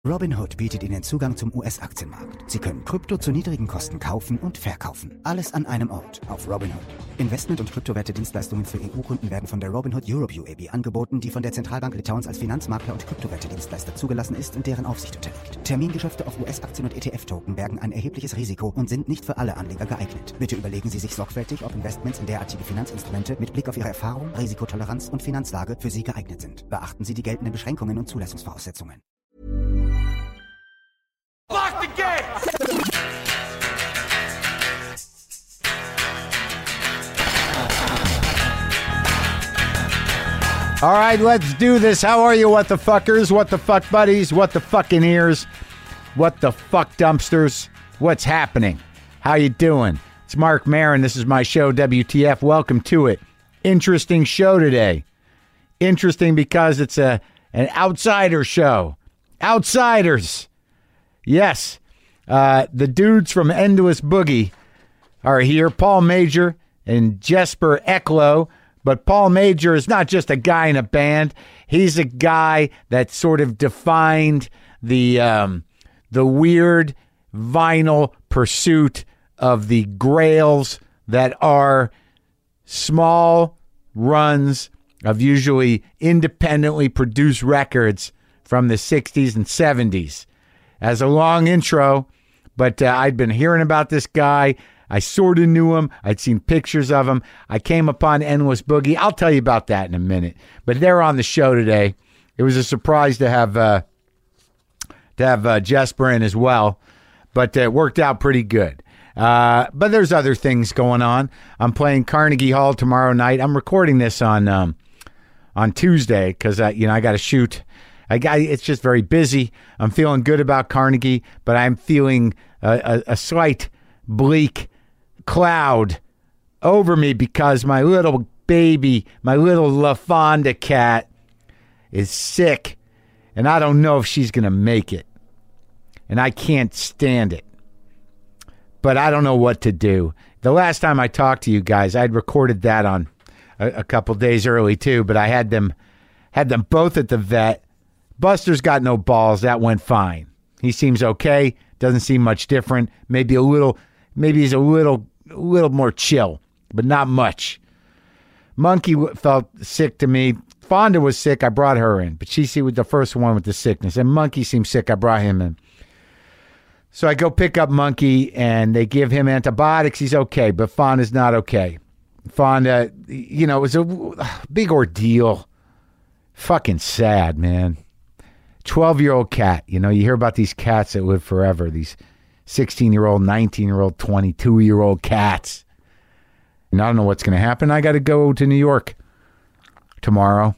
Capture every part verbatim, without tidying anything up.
Robinhood bietet Ihnen Zugang zum U S-Aktienmarkt. Sie können Krypto zu niedrigen Kosten kaufen und verkaufen. Alles an einem Ort auf Robinhood. Investment- und Kryptowerte-Dienstleistungen für E U-Kunden werden von der Robinhood Europe U A B angeboten, die von der Zentralbank Litauens als Finanzmakler und Kryptowerte-Dienstleister zugelassen ist und deren Aufsicht unterliegt. Termingeschäfte auf U S-Aktien und E T F-Token bergen ein erhebliches Risiko und sind nicht für alle Anleger geeignet. Bitte überlegen Sie sich sorgfältig, ob Investments in derartige Finanzinstrumente mit Blick auf Ihre Erfahrung, Risikotoleranz und Finanzlage für Sie geeignet sind. Beachten Sie die geltenden Beschränkungen und Zulassungsvoraussetzungen. Lock the gate! All right, let's do this. How are you, what the fuckers? What the fuck buddies? What the fucking ears? What the fuck dumpsters? What's happening? How you doing? It's Mark Maron. This is my show, W T F. Welcome to it. Interesting show today. Interesting because it's a an outsider show. Outsiders. Yes, uh, the dudes from Endless Boogie are here, Paul Major and Jesper Eklo. But Paul Major is not just a guy in a band. He's a guy that sort of defined the um, the weird vinyl pursuit of the grails that are small runs of usually independently produced records from the sixties and seventies. As a long intro, but uh, I'd been hearing about this guy. I sort of knew him. I'd seen pictures of him. I came upon Endless Boogie. I'll tell you about that in a minute. But they're on the show today. It was a surprise to have uh, to have uh, Jesper in as well, but it worked out pretty good. Uh, but there's other things going on. I'm playing Carnegie Hall tomorrow night. I'm recording this on um, on Tuesday because I, you know, I got to shoot. I got, it's just very busy. I'm feeling good about Carnegie, but I'm feeling a, a, a slight bleak cloud over me because my little baby, my little LaFonda cat is sick, and I don't know if she's going to make it, and I can't stand it, but I don't know what to do. The last time I talked to you guys, I'd recorded that on a, a couple days early too, but I had them had them both at the vet. Buster's got no balls. That went fine. He seems okay. Doesn't seem much different. Maybe a little, maybe he's a little, a little more chill, but not much. Monkey felt sick to me. Fonda was sick. I brought her in, but she was the first one with the sickness. And Monkey seemed sick. I brought him in. So I go pick up Monkey, and they give him antibiotics. He's okay, but Fonda's not okay. Fonda, you know, it was a big ordeal. Fucking sad, man. twelve-year-old cat. You know, you hear about these cats that live forever. These sixteen-year-old, nineteen-year-old, twenty-two-year-old cats. And I don't know what's going to happen. I got to go to New York tomorrow.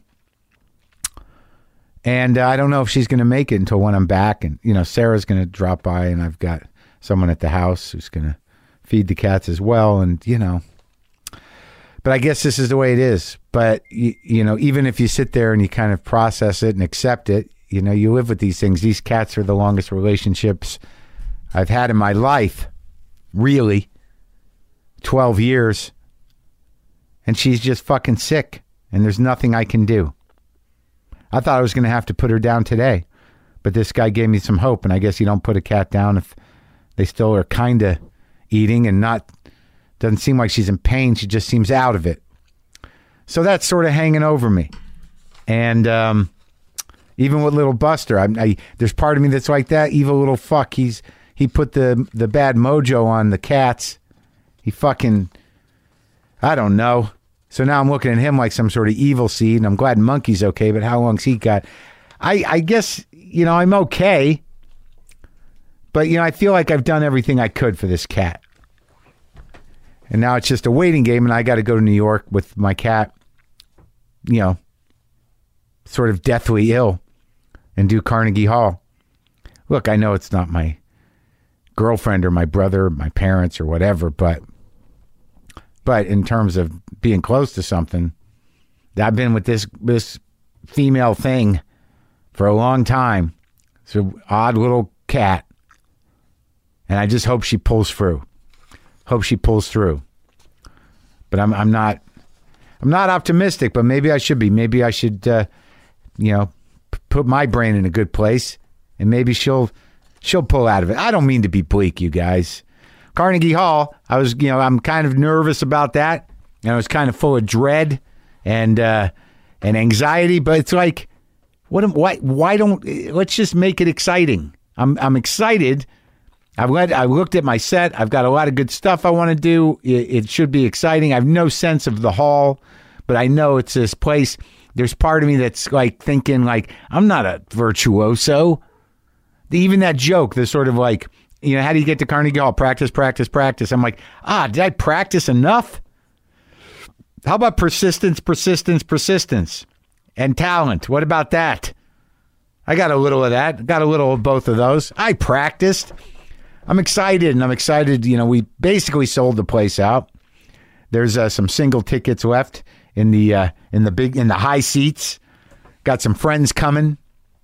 And uh, I don't know if she's going to make it until when I'm back. And, you know, Sarah's going to drop by, and I've got someone at the house who's going to feed the cats as well. And, you know, but I guess this is the way it is. But, you, you know, even if you sit there and you kind of process it and accept it, you know, you live with these things. These cats are the longest relationships I've had in my life. Really. twelve years. And she's just fucking sick. And there's nothing I can do. I thought I was going to have to put her down today. But this guy gave me some hope. And I guess you don't put a cat down if they still are kind of eating and not... Doesn't seem like she's in pain. She just seems out of it. So that's sort of hanging over me. And... um even with little Buster, I, I, there's part of me that's like that evil little fuck. He's he put the the bad mojo on the cats. He fucking, I don't know. So now I'm looking at him like some sort of evil seed, and I'm glad Monkey's okay. But how long's he got? I I guess you know I'm okay, but you know I feel like I've done everything I could for this cat, and now it's just a waiting game, and I got to go to New York with my cat. You know, sort of deathly ill. And do Carnegie Hall. Look, I know it's not my girlfriend or my brother, or my parents or whatever, but but in terms of being close to something, I've been with this this female thing for a long time. It's an odd little cat. And I just hope she pulls through. Hope she pulls through. But I'm I'm not I'm not optimistic, but maybe I should be. Maybe I should uh, you know, put my brain in a good place and maybe she'll she'll pull out of it. I don't mean to be bleak, you guys. Carnegie Hall, I was, you know, I'm kind of nervous about that. And I was kind of full of dread and uh, and anxiety, but it's like, what? Am, why? Why don't? Let's just make it exciting. I'm I'm excited. I've let, I looked at my set. I've got a lot of good stuff I want to do. It, it should be exciting. I have no sense of the hall, but I know it's this place. There's part of me that's like thinking, like, I'm not a virtuoso. Even that joke, the sort of like, you know, how do you get to Carnegie Hall? Practice, practice, practice. I'm like, ah, did I practice enough? How about persistence, persistence, persistence, and talent? What about that? I got a little of that. Got a little of both of those. I practiced. I'm excited, and I'm excited. You know, we basically sold the place out. There's uh, some single tickets left in the uh, in the big in the high seats. Got some friends coming,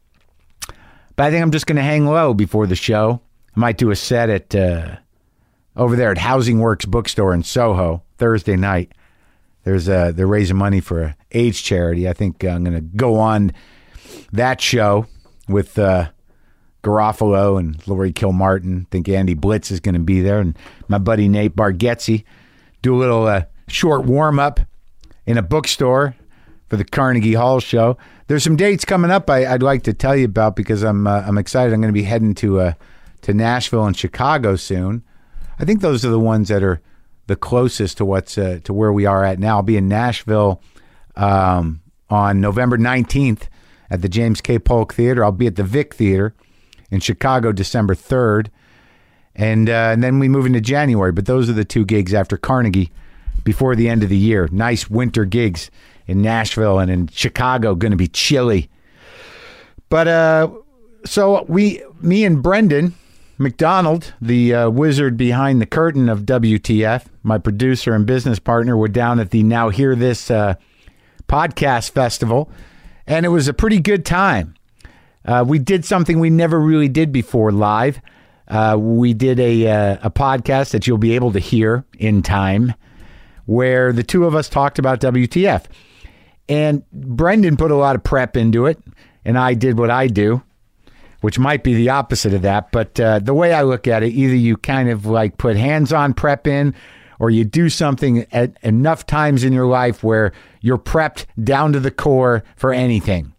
but I think I'm just going to hang low before the show. I might do a set at uh, over there at Housing Works Bookstore in Soho Thursday night. There's uh, they're raising money for a AIDS charity. I think I'm going to go on that show with. Uh, Garofalo and Laurie Kilmartin. I think Andy Blitz is going to be there, and my buddy Nate Bargatze. Do a little uh, short warm-up in a bookstore for the Carnegie Hall show. There's some dates coming up I, I'd like to tell you about because I'm uh, I'm excited. I'm going to be heading to uh, to Nashville and Chicago soon. I think those are the ones that are the closest to what's uh, to where we are at now. I'll be in Nashville um, on November nineteenth at the James K. Polk Theater. I'll be at the Vic Theater in Chicago, December third. And, uh, and then we move into January. But those are the two gigs after Carnegie before the end of the year. Nice winter gigs in Nashville and in Chicago. Going to be chilly. But uh, so we, me and Brendan McDonald, the uh, wizard behind the curtain of W T F, my producer and business partner, were down at the Now Hear This uh, podcast festival. And it was a pretty good time. Uh, we did something we never really did before live. Uh, we did a uh, a podcast that you'll be able to hear in time where the two of us talked about W T F. And Brendan put a lot of prep into it, and I did what I do, which might be the opposite of that. But uh, the way I look at it, either you kind of like put hands-on prep in, or you do something at enough times in your life where you're prepped down to the core for anything.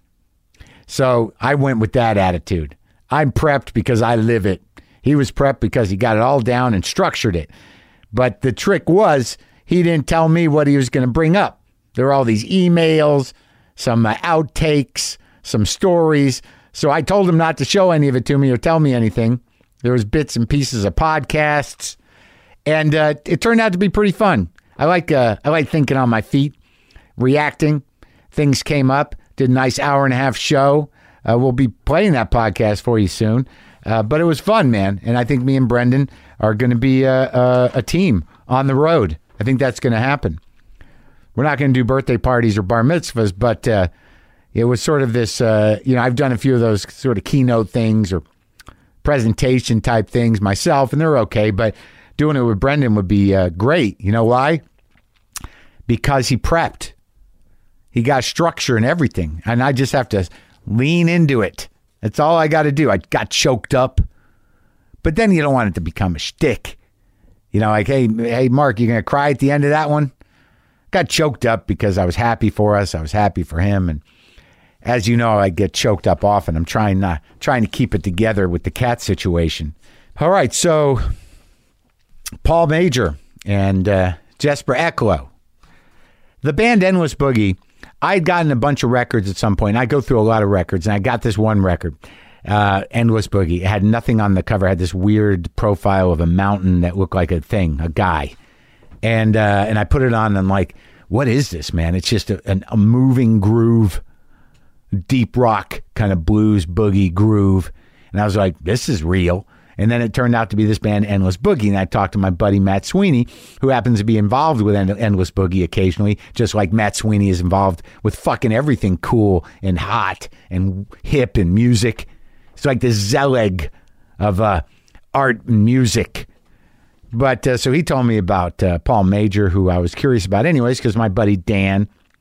So I went with that attitude. I'm prepped because I live it. He was prepped because he got it all down and structured it. But the trick was he didn't tell me what he was going to bring up. There were all these emails, some uh, outtakes, some stories. So I told him not to show any of it to me or tell me anything. There was bits and pieces of podcasts. And uh, it turned out to be pretty fun. I like uh, I like thinking on my feet, reacting. Things came up. Did a nice hour and a half show. Uh, we'll be playing that podcast for you soon. Uh, but it was fun, man. And I think me and Brendan are going to be a, a, a team on the road. I think that's going to happen. We're not going to do birthday parties or bar mitzvahs, but uh, it was sort of this, uh, you know, I've done a few of those sort of keynote things or presentation type things myself, and they're okay. But doing it with Brendan would be uh, great. You know why? Because he prepped. He got structure and everything, and I just have to lean into it. That's all I got to do. I got choked up, but then you don't want it to become a shtick. You know, like, hey, hey, Mark, you gonna cry at the end of that one? Got choked up because I was happy for us. I was happy for him, and as you know, I get choked up often. I'm trying not trying to keep it together with the cat situation. All right, so Paul Major and uh, Jesper Eklo, the band Endless Boogie. I had gotten a bunch of records at some point. I go through a lot of records, and I got this one record, uh, Endless Boogie. It had nothing on the cover. It had this weird profile of a mountain that looked like a thing, a guy. And uh, and I put it on, and I'm like, what is this, man? It's just a, an, a moving groove, deep rock kind of blues boogie groove. And I was like, this is real. And then it turned out to be this band, Endless Boogie. And I talked to my buddy, Matt Sweeney, who happens to be involved with End- Endless Boogie occasionally, just like Matt Sweeney is involved with fucking everything cool and hot and hip and music. It's like the Zelig of uh, art and music. But uh, so he told me about uh, Paul Major, who I was curious about anyways, because my buddy Dan,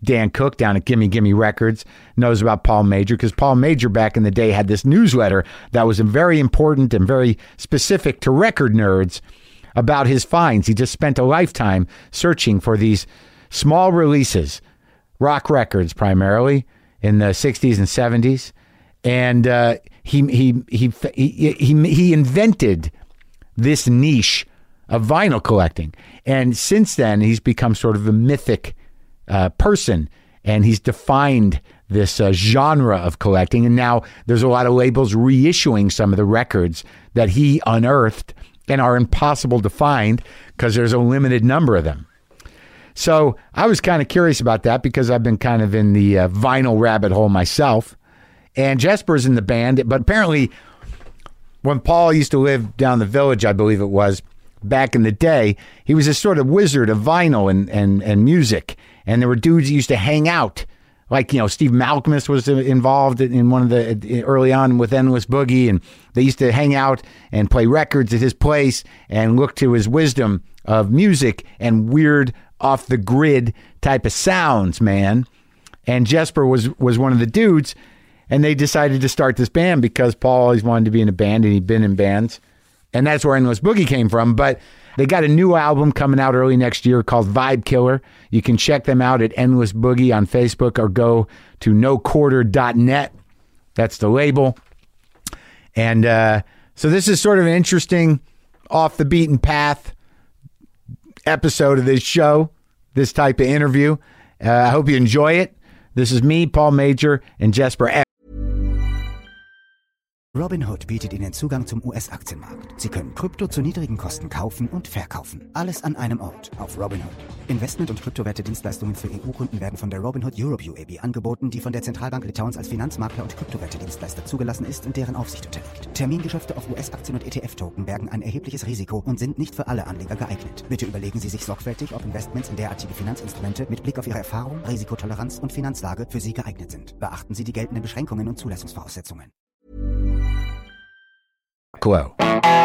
Dan Cook down at Gimme Gimme Records knows about Paul Major, because Paul Major back in the day had this newsletter that was very important and very specific to record nerds about his finds. He just spent a lifetime searching for these small releases, rock records primarily, in the sixties and seventies. And uh, he, he, he, he, he, he invented this niche of vinyl collecting. And since then, he's become sort of a mythic Uh, person, and he's defined this uh, genre of collecting. And now there's a lot of labels reissuing some of the records that he unearthed and are impossible to find because there's a limited number of them. So I was kind of curious about that because I've been kind of in the uh, vinyl rabbit hole myself. And Jesper's in the band, but apparently when Paul used to live down the Village, I believe it was, back in the day, he was a sort of wizard of vinyl and, and, and music. And there were dudes who used to hang out. Like, you know, Steve Malkmus was involved in one of the, early on with Endless Boogie. And they used to hang out and play records at his place and look to his wisdom of music and weird off the grid type of sounds, man. And Jesper was, was one of the dudes. And they decided to start this band because Paul always wanted to be in a band and he'd been in bands. And that's where Endless Boogie came from. But they got a new album coming out early next year called Vibe Killer. You can check them out at Endless Boogie on Facebook or go to no quarter dot net. That's the label. And uh, so this is sort of an interesting off the beaten path episode of this show, this type of interview. Uh, I hope you enjoy it. This is me, Paul Major, and Jesper F. Robinhood bietet Ihnen Zugang zum U S-Aktienmarkt. Sie können Krypto zu niedrigen Kosten kaufen und verkaufen. Alles an einem Ort auf Robinhood. Investment- und Kryptowerte-Dienstleistungen für E U-Kunden werden von der Robinhood Europe U A B angeboten, die von der Zentralbank Litauens als Finanzmakler und Kryptowerte-Dienstleister zugelassen ist und deren Aufsicht unterliegt. Termingeschäfte auf U S-Aktien und E T F-Token bergen ein erhebliches Risiko und sind nicht für alle Anleger geeignet. Bitte überlegen Sie sich sorgfältig, ob Investments in derartige Finanzinstrumente mit Blick auf Ihre Erfahrung, Risikotoleranz und Finanzlage für Sie geeignet sind. Beachten Sie die geltenden Beschränkungen und Zulassungsvoraussetzungen. Glow.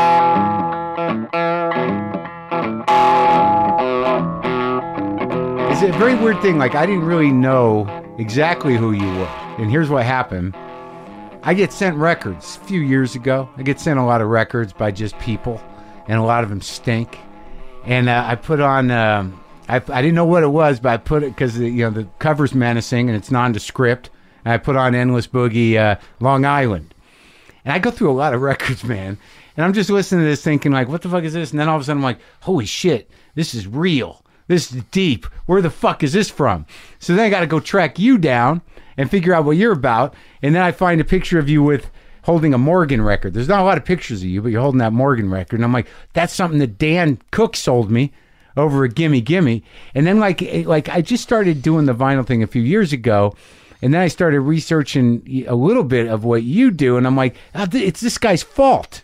It's a very weird thing. Like, I didn't really know exactly who you were. And here's what happened. I get sent records a few years ago. I get sent a lot of records by just people, and a lot of them stink. And uh, I put on, um, I, I didn't know what it was, but I put it because, you know, the cover's menacing and it's nondescript. And I put on Endless Boogie, uh, Long Island. And I go through a lot of records, man. And I'm just listening to this thinking, like, what the fuck is this? And then all of a sudden I'm like, holy shit, this is real. This is deep. Where the fuck is this from? So then I got to go track you down and figure out what you're about. And then I find a picture of you with holding a Morgan record. There's not a lot of pictures of you, but you're holding that Morgan record. And I'm like, that's something that Dan Cook sold me over at Gimme Gimme. And then like, like I just started doing the vinyl thing a few years ago. And then I started researching a little bit of what you do, and I'm like, oh, it's this guy's fault.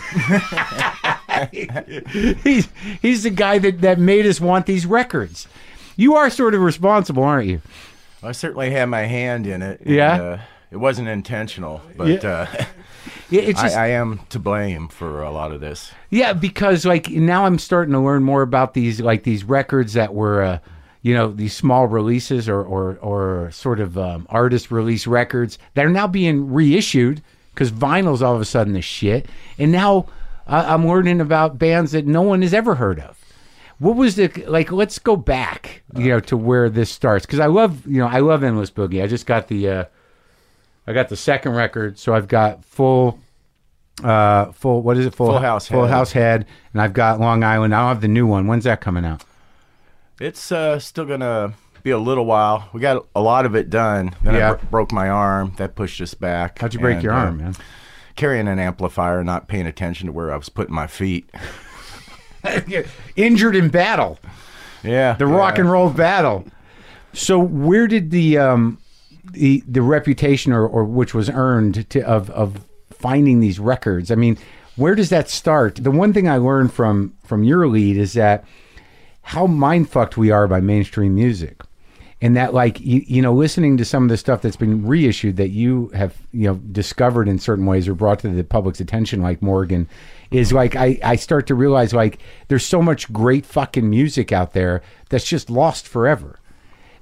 he's he's the guy that, that made us want these records. You are sort of responsible, aren't you? I certainly had my hand in it. Yeah? And, uh, it wasn't intentional, but Yeah. uh, Yeah, it's just, I, I am to blame for a lot of this. yeah, because like now I'm starting to learn more about these like these records that were, uh, you know, these small releases or or, or sort of um, artist release records that are now being reissued because vinyl's all of a sudden the shit. And now uh, I'm learning about bands that no one has ever heard of. What was the, like, let's go back, you know, to where this starts. Because I love, you know, I love Endless Boogie. I just got the, uh, I got the second record, so I've got full, uh, full, what is it? Full House Full Head. House Head. And I've got Long Island. I don't have the new one. When's that coming out? It's uh, still going to be a little while. We got a lot of it done. Then Yeah. I bro- broke my arm. That pushed us back. How'd you break And, your uh, arm, man? Carrying an amplifier, not paying attention to where I was putting my feet. Injured in battle. Yeah. The rock and roll battle. So where did the um, the the reputation or, or which was earned to, of of finding these records? I mean, where does that start? The one thing I learned from from your lead is that how mind fucked we are by mainstream music, and that like you, you know listening to some of the stuff that's been reissued that you have you know discovered in certain ways or brought to the public's attention, like Morgan, is like I I start to realize like there's so much great fucking music out there that's just lost forever.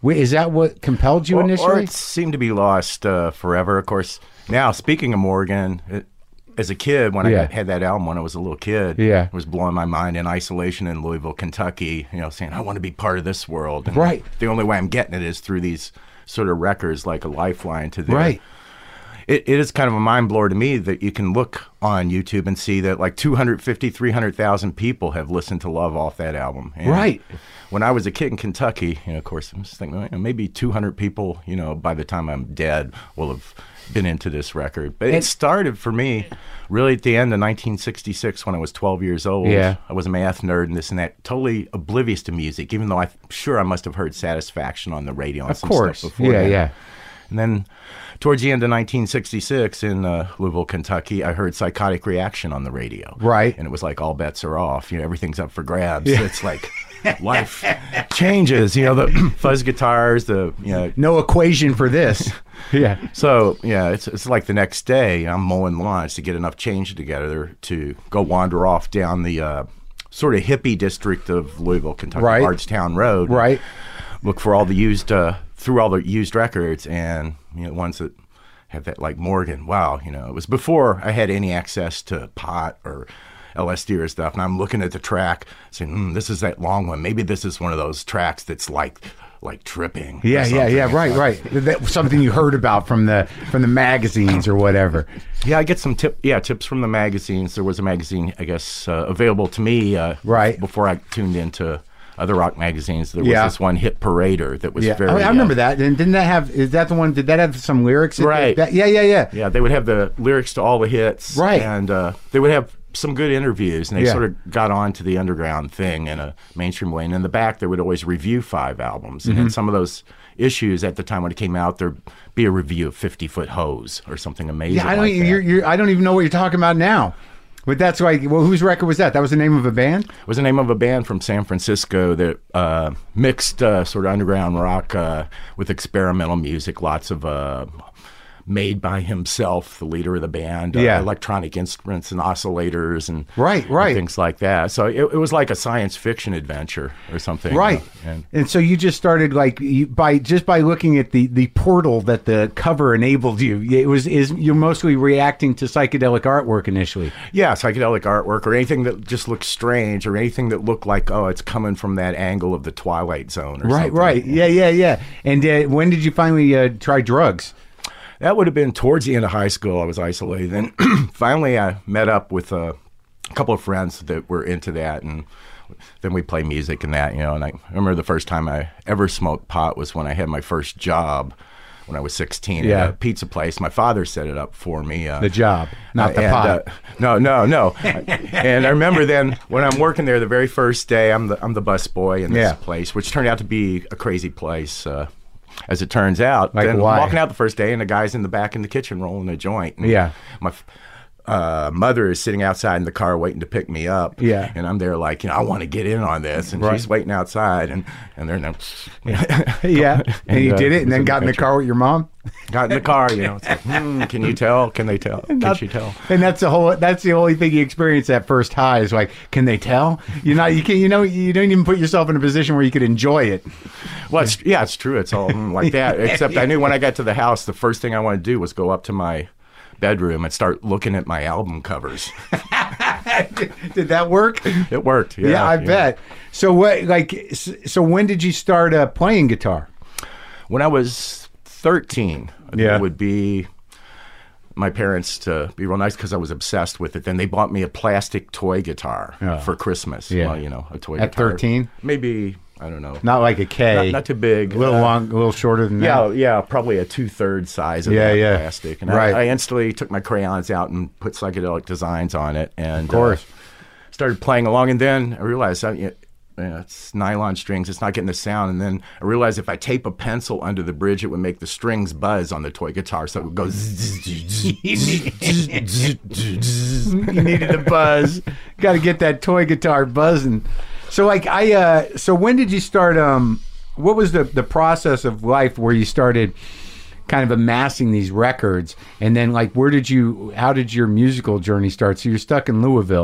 Wait, is that what compelled you or, initially? or it seemed to be lost uh, forever. Of course, now speaking of Morgan, it, as a kid, when Yeah. I had that album when I was a little kid, Yeah. it was blowing my mind in isolation in Louisville, Kentucky, you know, saying, I want to be part of this world. And Right. the only way I'm getting it is through these sort of records, like a lifeline to the Right. It, it is kind of a mind blower to me that you can look on YouTube and see that like two hundred fifty, three hundred thousand people have listened to Love off that album. And Right. when I was a kid in Kentucky, you know, of course, I'm just thinking, you know, maybe two hundred people, you know, by the time I'm dead will have been into this record. But it started for me really at the end of nineteen sixty-six when I was twelve years old. Yeah. I was a math nerd and this and that, totally oblivious to music, even though I'm sure I must have heard Satisfaction on the radio and Of some course. stuff before Yeah, then. yeah. And then towards the end of nineteen sixty-six in uh, Louisville, Kentucky, I heard Psychotic Reaction on the radio. Right. And it was like all bets are off. You know, everything's up for grabs. It's like life changes. You know, the fuzz guitars, the, you know. No equation for this. Yeah. So, yeah, it's it's like the next day I'm mowing lawns to get enough change together to go wander off down the uh, sort of hippie district of Louisville, Kentucky, Right. Bardstown Road. Right. Look for all the used, uh, through all the used records and, you know, ones that have that, like Morgan. Wow, you know, it was before I had any access to pot or L S D or stuff. And I'm looking at the track saying, mm, this is that long one. Maybe this is one of those tracks that's like, like tripping. or Yeah, yeah, something. yeah. Right, right. That, something you heard about from the from the magazines or whatever. Yeah, I get some tip. Yeah, tips from the magazines. There was a magazine, I guess, uh, available to me. Uh, Right. Before I tuned into other rock magazines, there was Yeah. this one, Hit Parader, that was Yeah, very. I, I remember uh, that. And didn't that have? Is that the one? Did that have some lyrics? in it? Right. That- yeah, yeah, yeah. Yeah, they would have the lyrics to all the hits. Right. And uh, they would have some good interviews, and they Yeah. sort of got on to the underground thing in a mainstream way. And in the back, they would always review five albums. And Mm-hmm. in some of those issues at the time when it came out, there'd be a review of fifty Foot Hose or something amazing. Yeah, I don't. like that. You're, you're, I don't even know what you're talking about now. But that's like, well, whose record was that? That was the name of a band. It was the name of a band from San Francisco that uh, mixed uh, sort of underground rock uh, with experimental music, lots of uh, made by himself, the leader of the band, uh, Yeah. electronic instruments and oscillators and, Right, right. and things like that. So it, it was like a science fiction adventure or something. Right. Uh, and And so you just started like you, by just by looking at the, the portal that the cover enabled you. It was is you're mostly reacting to psychedelic artwork initially. yeah, psychedelic artwork or anything that just looked strange or anything that looked like, oh, it's coming from that angle of the Twilight Zone or Right, something. right. Yeah, yeah, yeah. And uh, when did you finally uh, try drugs? That would have been towards the end of high school. I was isolated. Then finally I met up with a couple of friends that were into that, and then we play music and that, you know. And I remember the first time I ever smoked pot was when I had my first job when I was sixteen Yeah. at a pizza place. My father set it up for me. Uh, The job, not the and, pot. uh, no, no, no. And I remember then when I'm working there the very first day, I'm the I'm the bus boy in this Yeah. place, which turned out to be a crazy place. Uh, as it turns out, Like then why? walking out the first day, and the guy's in the back in the kitchen rolling a joint. And Yeah. my uh, mother is sitting outside in the car waiting to pick me up. Yeah. and I'm there like, you know, I want to get in on this, and Right. she's waiting outside, and and they're now, Yeah, and, And, you uh, did it, it and was then an got in the adventure. car with your mom. got in the car. You know, it's like, hmm, can you tell? Can they tell? Can Not- she tell? And that's the whole. That's the only thing you experience at first high is like, can they tell? You're not. You can. You know. You don't even put yourself in a position where you could enjoy it. Well, it's, yeah, it's true. It's all mm, like that. Except I knew when I got to the house, the first thing I wanted to do was go up to my bedroom and start looking at my album covers. Did that work? It worked. Yeah, Yeah, I bet. So what? Like, s- so when did you start uh, playing guitar? When I was thirteen, Yeah. it would be my parents to be real nice because I was obsessed with it. Then they bought me a plastic toy guitar Oh. for Christmas. Yeah. Well, you know, a toy At guitar. thirteen? Maybe, I don't know. Not like a K. Not, not too big. A little Uh, long, a little shorter than Yeah, that. yeah, probably a two-thirds size of Yeah, that yeah. plastic. And Right. I, I instantly took my crayons out and put psychedelic designs on it. And Of course. uh, started playing along. And then I realized, I, you know, it's nylon strings. It's not getting the sound. And then I realized if I tape a pencil under the bridge, it would make the strings buzz on the toy guitar. So it would go. You needed a buzz. Got to get that toy guitar buzzing. So like I uh so when did you start um what was the the process of life where you started kind of amassing these records, and then like where did you how did your musical journey start? So you're stuck in Louisville.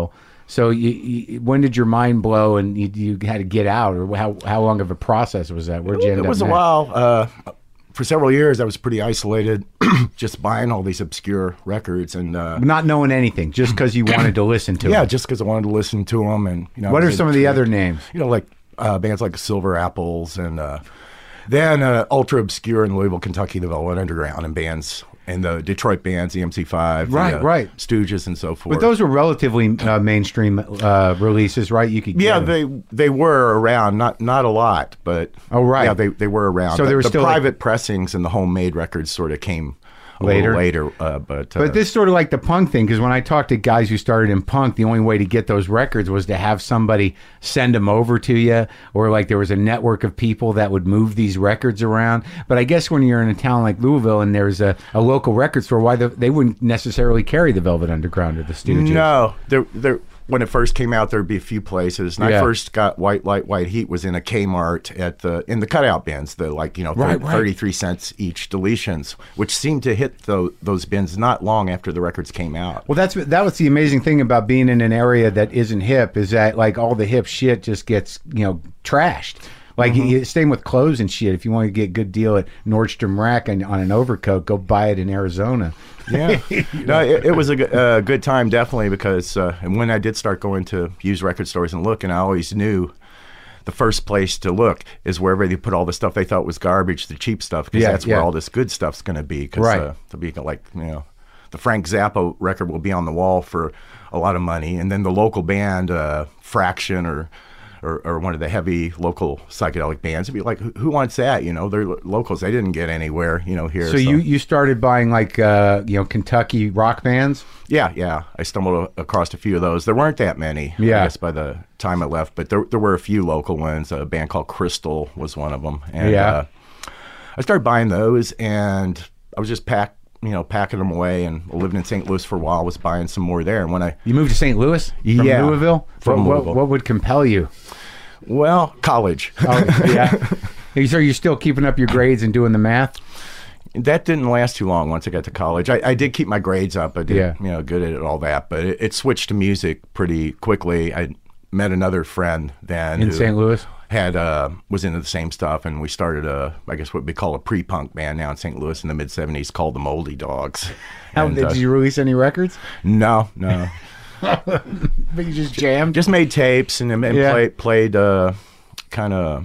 So you, you, when did your mind blow and you, you had to get out, or how how long of a process was that? Where'd you end It up was a next? while. Uh, for several years, I was pretty isolated, just buying all these obscure records and uh, Not knowing anything, just because you wanted to listen to yeah, it. just because I wanted to listen to them. And you know, What I are was some of the into- other names? You know, like uh, bands like Silver Apples, and uh, then uh, ultra obscure in Louisville, Kentucky, the Velvet Underground, and bands. And the Detroit bands, the M C five, Right, the, uh, right. Stooges, and so forth. But those were relatively uh, mainstream uh, releases, right? You could get yeah, them. they they were around, not not a lot, but Oh, right. yeah, they they were around. So the, there was the still, like- private pressings and the homemade records sort of came a Later? little later, uh, but uh, But this is sort of like the punk thing, because when I talked to guys who started in punk, the only way to get those records was to have somebody send them over to you, or like there was a network of people that would move these records around. But I guess when you're in a town like Louisville and there's a, a local record store, why the, they wouldn't necessarily carry the Velvet Underground or the Stooges? No, there, there. When it first came out, there'd be a few places. And Yeah. I first got White Light, White Heat was in a Kmart at the in the cutout bins, the like you know Right, thirty, right. thirty-three cents each deletions, which seemed to hit tho- those bins not long after the records came out. Well, that's that was the amazing thing about being in an area that isn't hip, is that like all the hip shit just gets, you know, trashed. Like Mm-hmm. you, same with clothes and shit. If you want to get a good deal at Nordstrom Rack on, on an overcoat, go buy it in Arizona. Yeah, no, it, it was a good, uh, good time definitely because uh, and when I did start going to used record stores and look, and I always knew the first place to look is wherever they put all the stuff they thought was garbage, the cheap stuff, because Yeah, that's yeah. where all this good stuff's going to be. Cause, Right. Uh, to be like you know, the Frank Zappa record will be on the wall for a lot of money, and then the local band uh, Fraction or. Or, or one of the heavy local psychedelic bands, it'd be like, who, who wants that? You know, they're lo- locals. They didn't get anywhere, you know, here. So you you started buying like uh, you know Kentucky rock bands. Yeah, yeah. I stumbled a- across a few of those. There weren't that many, Yeah. I guess, by the time I left, but there there were a few local ones. A band called Crystal was one of them. And Yeah. uh, I started buying those, and I was just pack, you know, packing them away, and living in Saint Louis for a while, was buying some more there. And when I, You moved to Saint Louis from Yeah, Louisville. from what, Louisville. What, what would compel you? well, college. Oh, yeah. So you're still keeping up your grades and doing the math? That didn't last too long once I got to college. I, I did keep my grades up. I did, Yeah. you know, good at all that. But it, it switched to music pretty quickly. I met another friend then In who Saint Louis? had uh, was into the same stuff, and we started a, I guess what we call a pre-punk band now in Saint Louis in the mid seventies called the Moldy Dogs. How, And, did uh, you release any records? No, no. But you just jammed? Just made tapes and, and Yeah. play, played uh, kind of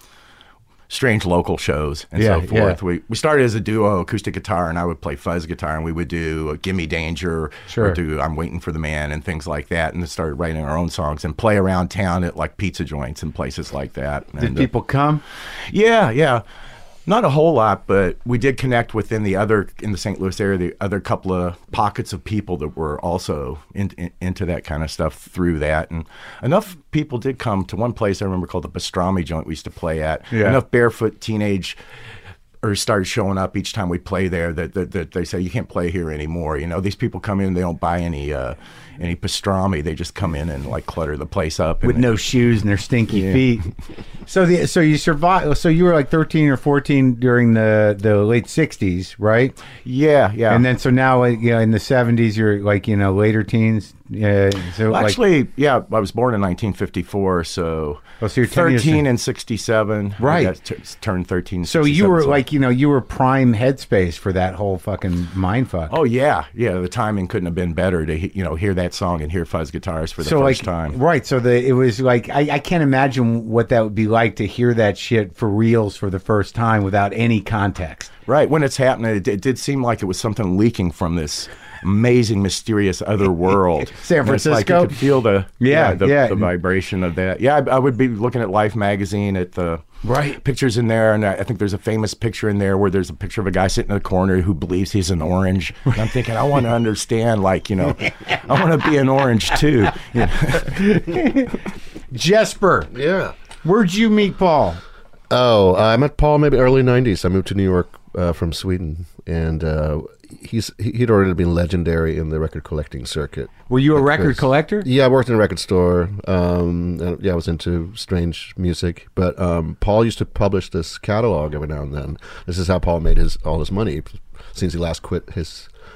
strange local shows and Yeah, so forth. yeah. We we started as a duo, acoustic guitar, and I would play fuzz guitar, and we would do uh, "Gimme Danger" Sure. or do "I'm Waiting for the Man" and things like that, and then started writing our own songs and play around town at like pizza joints and places like that. Did And, uh, people come? Yeah, yeah. Not a whole lot, but we did connect within the other, in the Saint Louis area, the other couple of pockets of people that were also in, in, into that kind of stuff through that. And enough people did come to one place I remember called the Pastrami joint we used to play at. Yeah. Enough barefoot teenage or started showing up each time we play there that, that, that they say, you can't play here anymore. You know, these people come in, they don't buy any uh, any pastrami. They just come in and like clutter the place up. With and no shoes and their stinky Yeah. feet. So the so you survived. So you were like thirteen or fourteen during the, the late sixties, right? Yeah, yeah. And then so now, like, you know, in the seventies, you're like, you know, later teens. Yeah. So Well, like, actually, yeah, I was born in nineteen fifty-four, so, Oh, so you're ten years thirteen in. and sixty-seven. I Right. got t- turned thirteen. so you were like, you know, you were prime headspace for that whole fucking mindfuck. oh yeah, yeah. The timing couldn't have been better to he- you know hear that song and hear fuzz guitars for the so first like, time. right? So the it was like I, I can't imagine what that would be like to hear that shit for reals for the first time without any context. Right when it's happening, it, it did seem like it was something leaking from this amazing, mysterious other world. San And it's like Francisco? you could feel the Yeah, the, yeah. the vibration of that. Yeah, I, I would be looking at Life magazine at the Right. pictures in there, and I, I think there's a famous picture in there where there's a picture of a guy sitting in the corner who believes he's an orange. And I'm thinking, I want to understand, like you know, I want to be an orange too. You know? Jesper, Yeah. where'd you meet Paul? Oh, I met Paul maybe early nineties. I moved to New York uh, from Sweden, and uh, he's he- he'd already been legendary in the record collecting circuit. Were you a record Because- collector? Yeah, I worked in a record store. Um, and, yeah, I was into strange music. But um, Paul used to publish this catalog every now and then. This is how Paul made his all his money since he last quit his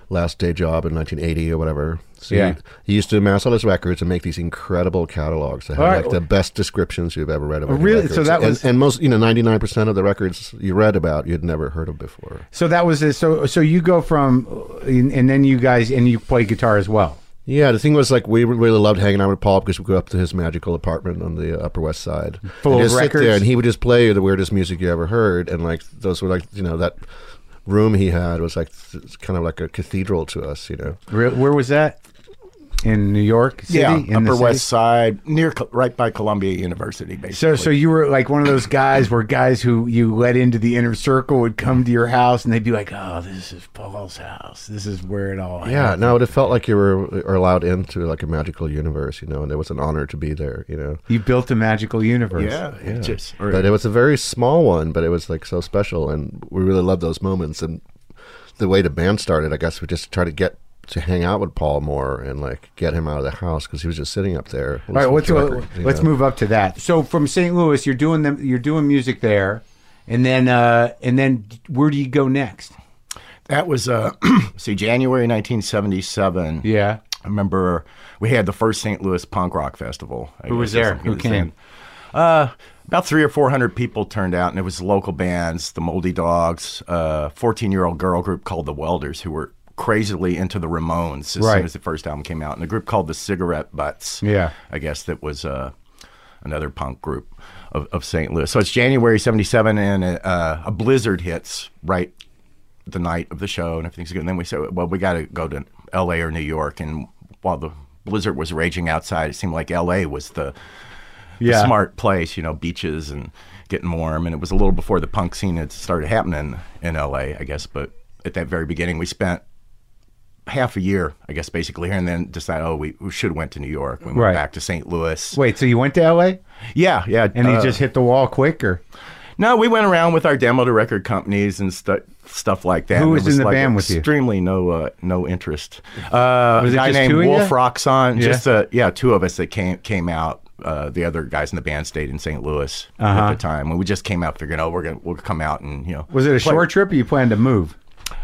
last day job in nineteen eighty or whatever. So Yeah. he, he used to amass all his records and make these incredible catalogs that have All right. like the best descriptions you've ever read about. Really? records. So that And- was- and, most, you know, ninety-nine percent of the records you read about you'd never heard of before. So that was it. So so you go from, and and then you guys and you play guitar as well. Yeah, the thing was like we really loved hanging out with Paul because we go up to his magical apartment on the Upper West Side, Full and of just sit records? there, and he would just play the weirdest music you ever heard, and like those were like you know that room he had was like th- kind of like a cathedral to us, you know. Where, where was that? In New York City? Yeah, in the Upper city? West Side, near Co- right by Columbia University, basically. So, so you were like one of those guys where guys who you let into the inner circle would come to your house and they'd be like, "Oh, this is Paul's house. This is where it all." Yeah, happened." no, it felt like you were, were allowed into like a magical universe, you know, and it was an honor to be there, you know. You built a magical universe. yeah, it just or- But it was a very small one, but it was like so special, and we really loved those moments. And the way the band started, I guess we just tried to get to hang out with Paul more and like get him out of the house because he was just sitting up there. All right, let's listening to records, you let's know. move up to that. So from Saint Louis, you're doing them. You're doing music there, and then uh, and then where do you go next? that was uh, see January nineteen seventy-seven. Yeah. I remember we had the first Saint Louis Punk Rock Festival. I Who was guess, or there? something Who like that. came? Uh, about three or four hundred people turned out, and it was local bands, the Moldy Dogs, a fourteen-year-old girl group called the Welders, who were crazily into the Ramones as Right. soon as the first album came out, and a group called the Cigarette Butts. Yeah. I guess that was uh, another punk group of, of Saint Louis. So it's January seventy-seven, and uh, a blizzard hits right the night of the show, and everything's good. And then we said, well, we got to go to L A or New York. And while the blizzard was raging outside, it seemed like L A was the, the Yeah. smart place, you know, beaches and getting warm. And it was a little before the punk scene had started happening in L A, I guess. But at that very beginning, we spent half a year, I guess, basically here, and then decided, oh, we, we should have went to New York. We went Right. back to Saint Louis. Wait, so you went to L A Yeah, yeah. and you uh, just hit the wall quick, or No, we went around with our demo to record companies and stu- stuff like that. Who And was it in the like band with you? Extremely no uh, no interest. Uh, Was it a guy just named two of Wolf you? Roxon. Yeah. Just uh, yeah, two of us that came came out. Uh, the other guys in the band stayed in Saint Louis Uh-huh. at the time. When we just came out, figuring, oh, we're gonna we'll come out and you know. was it a play- short trip, or you planned to move?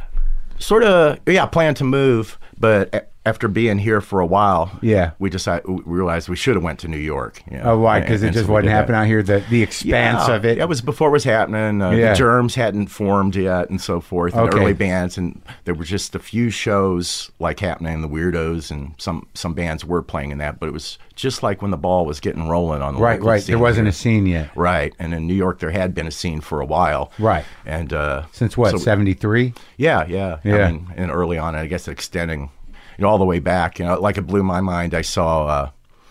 Sort of, yeah. Plan to move, but a- after being here for a while, Yeah. we decided we realized we should have went to New York. You know, Oh, why? and- Because it and just so we wasn't did that. happening out here. The the expanse Yeah, of it. That was before it was happening. Uh, Yeah. The Germs hadn't formed yet, and so forth. And Okay. early bands, and there were just a few shows like happening. The Weirdos and some some bands were playing in that, but it was just like when the ball was getting rolling on the right, local right. scene There wasn't here. a scene yet. Right, and in New York there had been a scene for a while. Right. and uh, Since what? so- seventy-three. yeah, yeah, Yeah. I mean, and early on, I guess extending, you know, all the way back. You know, like it blew my mind. I saw uh,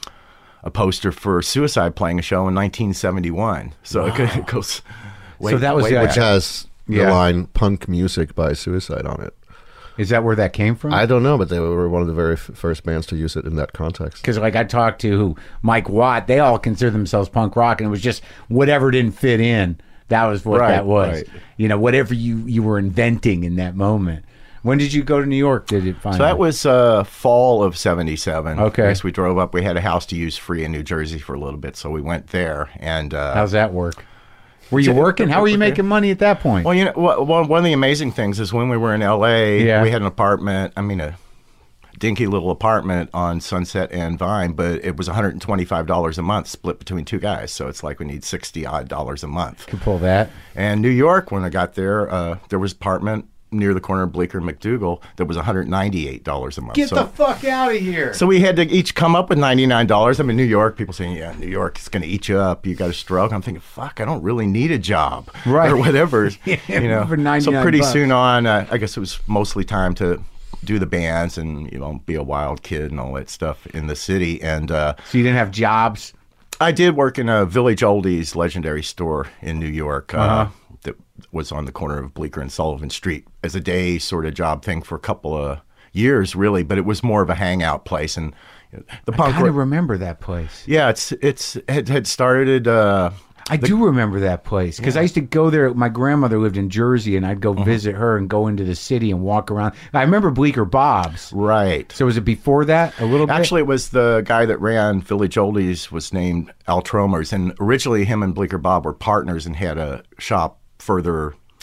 a poster for Suicide playing a show in nineteen seventy-one. So it, it goes. Way, So that was way the- back. Which has Yeah. the line "Punk Music" by Suicide on it. Is that where that came from? I don't know, but they were one of the very f- first bands to use it in that context. Because like I talked to who, Mike Watt, they all consider themselves punk rock, and it was just whatever didn't fit in. That was what Right, that was. right. You know, whatever you you were inventing in that moment. When did you go to New York? Did it finally? So that was uh, fall of seventy-seven. Okay. I guess we drove up. We had a house to use free in New Jersey for a little bit, so we went there. And uh, How's that work? Were you working? How were you making money at that point? well, you know, wha- one one of the amazing things is when we were in L A, Yeah. we had an apartment. I mean, a dinky little apartment on Sunset and Vine, but it was one hundred twenty-five dollars a month, split between two guys. So it's like we need sixty odd dollars a month. Could pull that. And New York, when I got there, uh, there was an apartment near the corner of Bleecker and McDougal that was one hundred ninety-eight dollars a month. Get so, the fuck out of here. so we had to each come up with ninety-nine dollars. I mean, New York, people saying, yeah, New York is going to eat you up. You got a stroke. I'm thinking, fuck, I don't really need a job. Right. Or whatever. Yeah, you know. for so ninety-nine pretty bucks. soon on, uh, I guess it was mostly time to do the bands and, you know, be a wild kid and all that stuff in the city. And uh, So you didn't have jobs? I did work in a Village Oldies legendary store in New York uh, Uh-huh. that was on the corner of Bleecker and Sullivan Street as a day sort of job thing for a couple of years, really. But it was more of a hangout place, and you know, the I punk. kind of ro- remember that place. yeah, it's it's it had started. Uh, I do remember that place because I used to go there. My grandmother lived in Jersey, and I'd go Uh-huh. visit her and go into the city and walk around. I remember Bleecker Bob's. right. So was it before that? A little bit. Actually, it was the guy that ran Village Oldies was named Al Tromers, and originally him and Bleecker Bob were partners and had a shop further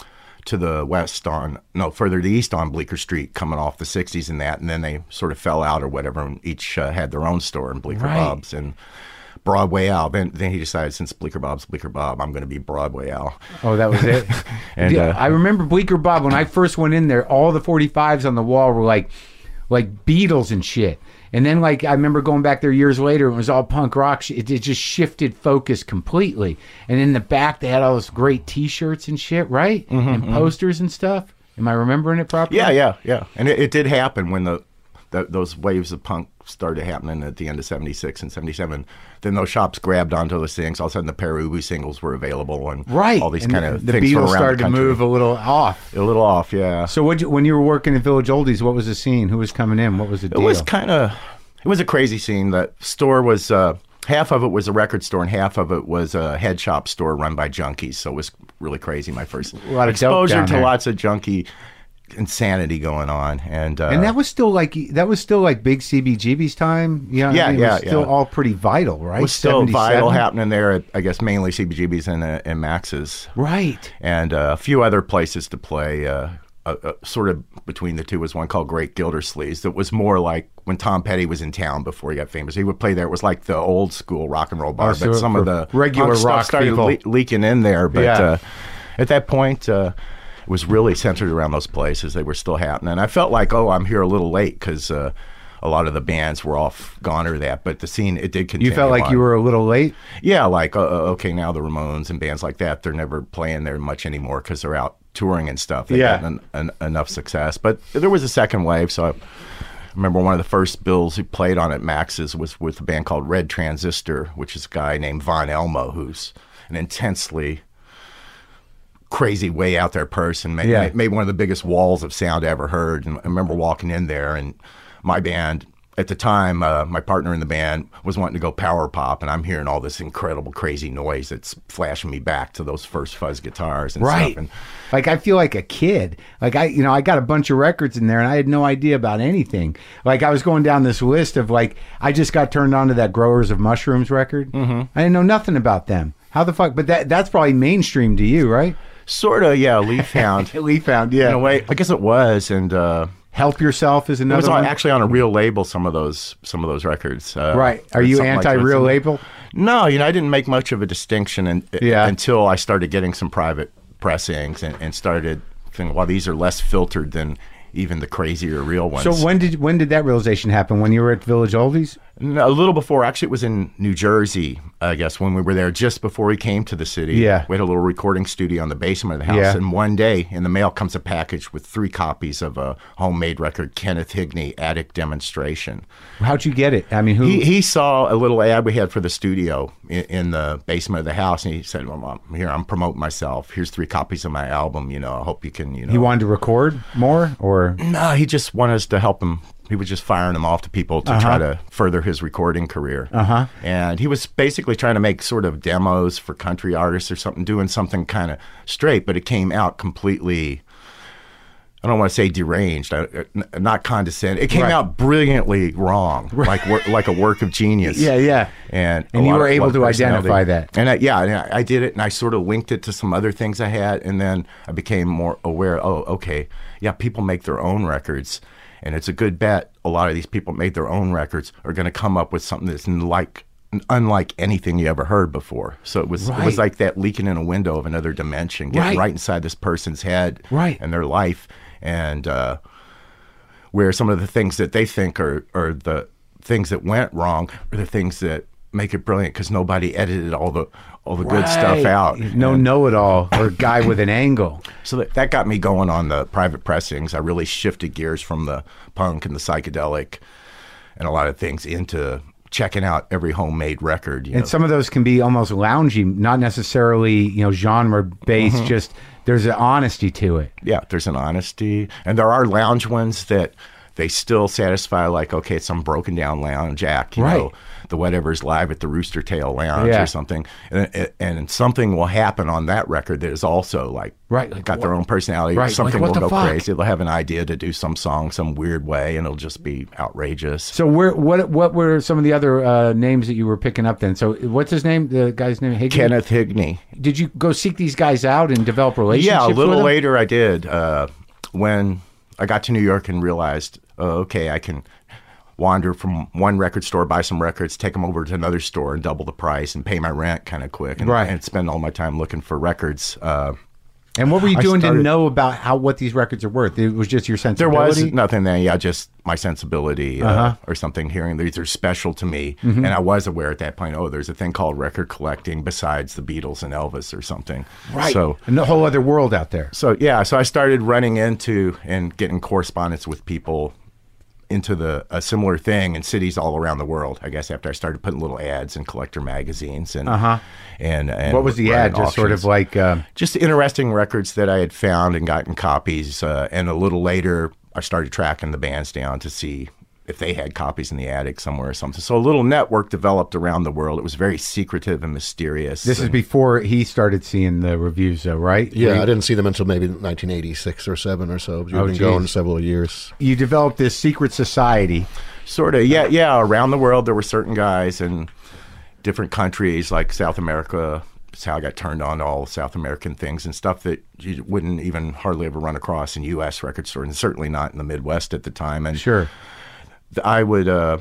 to the west on, no, further to the east on Bleecker Street, coming off the sixties and that, and then they sort of fell out or whatever, and each uh, had their own store in Bleecker Right. Bob's. And Broadway Al. Then then he decided, since Bleecker Bob's Bleecker Bob, I'm going to be Broadway Al. Oh, that was it. And, Yeah, uh, I remember Bleecker Bob when I first went in there. All the forty-fives on the wall were like, like Beatles and shit. And then, like, I remember going back there years later. It was all punk rock. sh- It, it just shifted focus completely. And in the back, they had all those great T-shirts and shit, right? Mm-hmm, And posters and stuff. Am I remembering it properly? Yeah, yeah, yeah. And it, it did happen when the, the those waves of punk started happening at the end of seventy-six and seventy-seven. Then those shops grabbed onto those things. All of a sudden, the Perubu singles were available, and Right. all these And kind the, of the things from Beatles around started the to country. move a little off. a little off, yeah. So, what when you were working at Village Oldies, what was the scene? Who was coming in? What was the It deal? was kind of, it was a crazy scene. The store was, uh, half of it was a record store and half of it was a head shop store run by junkies. So it was really crazy. My first lot of dope exposure down to there. lots of junkie insanity going on. And, uh, And that was still like that was still like big C B G B's time. You know, Yeah, I mean, yeah, it was still yeah. all pretty vital, right? it was still vital seventy-seven? happening there at, I guess, mainly C B G B's and, uh, and Max's. Right. And uh, a few other places to play. Uh, uh, uh, sort of between the two was one called Great Gildersleeves that was more like when Tom Petty was in town before he got famous. He would play there. It was like the old school rock and roll bar, Oh, so but some for of the regular punk stuff rock started people. le- leaking in there. But Yeah. uh, at that point, uh, it was really centered around those places. They were still happening. I felt like, oh, I'm here a little late because uh, a lot of the bands were off gone or that. But the scene, it did continue. You felt like on. you were a little late. Yeah, like, uh, uh, okay, now the Ramones and bands like that, they're never playing there much anymore because they're out touring and stuff. They've Yeah. gotten an, an, enough success. But there was a second wave, so I remember one of the first bills he played on at Max's was with a band called Red Transistor, which is a guy named Von Elmo, who's an intensely crazy, way out there person. Made, Yeah. made one of the biggest walls of sound I ever heard. And I remember walking in there, and my band at the time, uh, my partner in the band was wanting to go power pop, and I'm hearing all this incredible, crazy noise that's flashing me back to those first fuzz guitars and Right. stuff. And Like I feel like a kid. Like I, you know, I got a bunch of records in there, and I had no idea about anything. Like I was going down this list of like I just got turned on to that Growers of Mushrooms record. Mm-hmm. I didn't know nothing about them. How the fuck? But that that's probably mainstream to you, right? sort of, yeah, Leaf Hound. Leaf Hound, yeah. In a way, I guess it was, and uh, Help Yourself is it another was one. on, actually on a real label. Some of those, some of those records. Uh, Right. Are or you something like that. anti-real label? No, you know, I didn't make much of a distinction in, Yeah. until I started getting some private pressings and, and started thinking, well, these are less filtered than even the crazier real ones. So when did when did that realization happen? When you were at Village Oldies? No, a little before. Actually, it was in New Jersey, I guess, when we were there just before we came to the city. Yeah. We had a little recording studio in the basement of the house. Yeah. And one day in the mail comes a package with three copies of a homemade record, Kenneth Higney, Attic Demonstration. How'd you get it? I mean, who? He, he saw a little ad we had for the studio in, in the basement of the house, and he said, well, Mom, here, I'm promoting myself. Here's three copies of my album. You know, I hope you can, you know. he wanted to record more, or No, he just wanted us to help him. He was just firing them off to people to try to further his recording career. Uh-huh. And he was basically trying to make sort of demos for country artists or something, doing something kind of straight, but it came out completely, I don't want to say deranged, uh, n- not condescending. It came Right. out brilliantly wrong, like wor- like a work of genius. Yeah, yeah. And, a And you lot were of- able lot of to personality. identify that. And I, yeah, and I, I did it, and I sort of linked it to some other things I had, and then I became more aware. Oh, okay, yeah, people make their own records, and it's a good bet. A lot of these people made their own records are going to come up with something that's like unlike anything you ever heard before. So it was it Right. was like that leaking in a window of another dimension, getting Right. right, inside this person's head Right. and their life, and uh, where some of the things that they think are are the things that went wrong are the things that make it brilliant because nobody edited all the all the good stuff Right. out. No And know-it-all or guy with an angle. so that, that got me going on the private pressings. I really shifted gears from the punk and the psychedelic and a lot of things into checking out every homemade record. You And know. some of those can be almost loungy, not necessarily, you know, genre-based, Mm-hmm. just there's an honesty to it. Yeah, there's an honesty. And there are lounge ones that they still satisfy, like, okay, it's some broken down lounge act, you Right. know, the Whatevers live at the Rooster Tail Lounge Yeah. or something, and, and something will happen on that record that is also like, Right, like got their what- own personality. Right, Something like, what will the go fuck? crazy. They'll have an idea to do some song some weird way, and it'll just be outrageous. So where what what were some of the other uh, names that you were picking up then? So what's his name? The guy's name? Higney? Kenneth Higney. Did you go seek these guys out and develop relationships? Yeah, a with little them? later I did. Uh, when I got to New York and realized, oh, okay, I can wander from one record store, buy some records, take them over to another store and double the price and pay my rent kind of quick, and, Right. and spend all my time looking for records. Uh, And what were you I doing to started- know about how what these records are worth? It was just your there sensibility. was nothing there, yeah, just my sensibility uh, Uh-huh. or something. Hearing these are special to me, Mm-hmm. and I was aware at that point. Oh, there's a thing called record collecting besides the Beatles and Elvis or something. Right. So and the whole other world out there. So yeah, so I started running into and getting correspondence with people into the a similar thing in cities all around the world. I guess after I started putting little ads in collector magazines and Uh-huh. and, and What was the ad? running Just sort of auctions. like uh, just interesting records that I had found and gotten copies. Uh, and a little later, I started tracking the bands down to see if they had copies in the attic somewhere or something. So a little network developed around the world. It was very secretive and mysterious. this is and- before he started seeing the reviews, though, right? Yeah, You- I didn't see them until maybe nineteen eighty-six or seven or so. You've Oh, been geez. going several years. You developed this secret society. Sort of, yeah, yeah. Around the world, there were certain guys in different countries, like South America. That's how I got turned on to all South American things and stuff that you wouldn't even hardly ever run across in U S record stores, and certainly not in the Midwest at the time. And Sure. I would uh,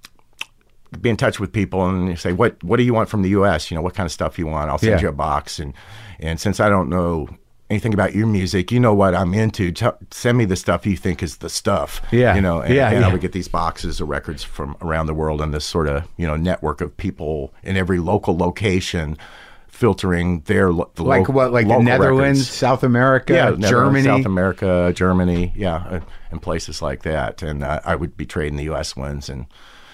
be in touch with people and say, "What What do you want from the U S? You know, what kind of stuff you want? I'll send Yeah. you a box." And and since I don't know anything about your music, you know what I'm into. T- send me the stuff you think is the stuff. Yeah. you know. And, Yeah, and yeah. I would get these boxes of records from around the world, and this sort of you know network of people in every local location filtering their lo- the Like lo- what? Like the local Netherlands, records. South America, Yeah, Netherlands, Germany. South America, Germany, yeah, uh, and places like that. And uh, I would be trading the U S ones and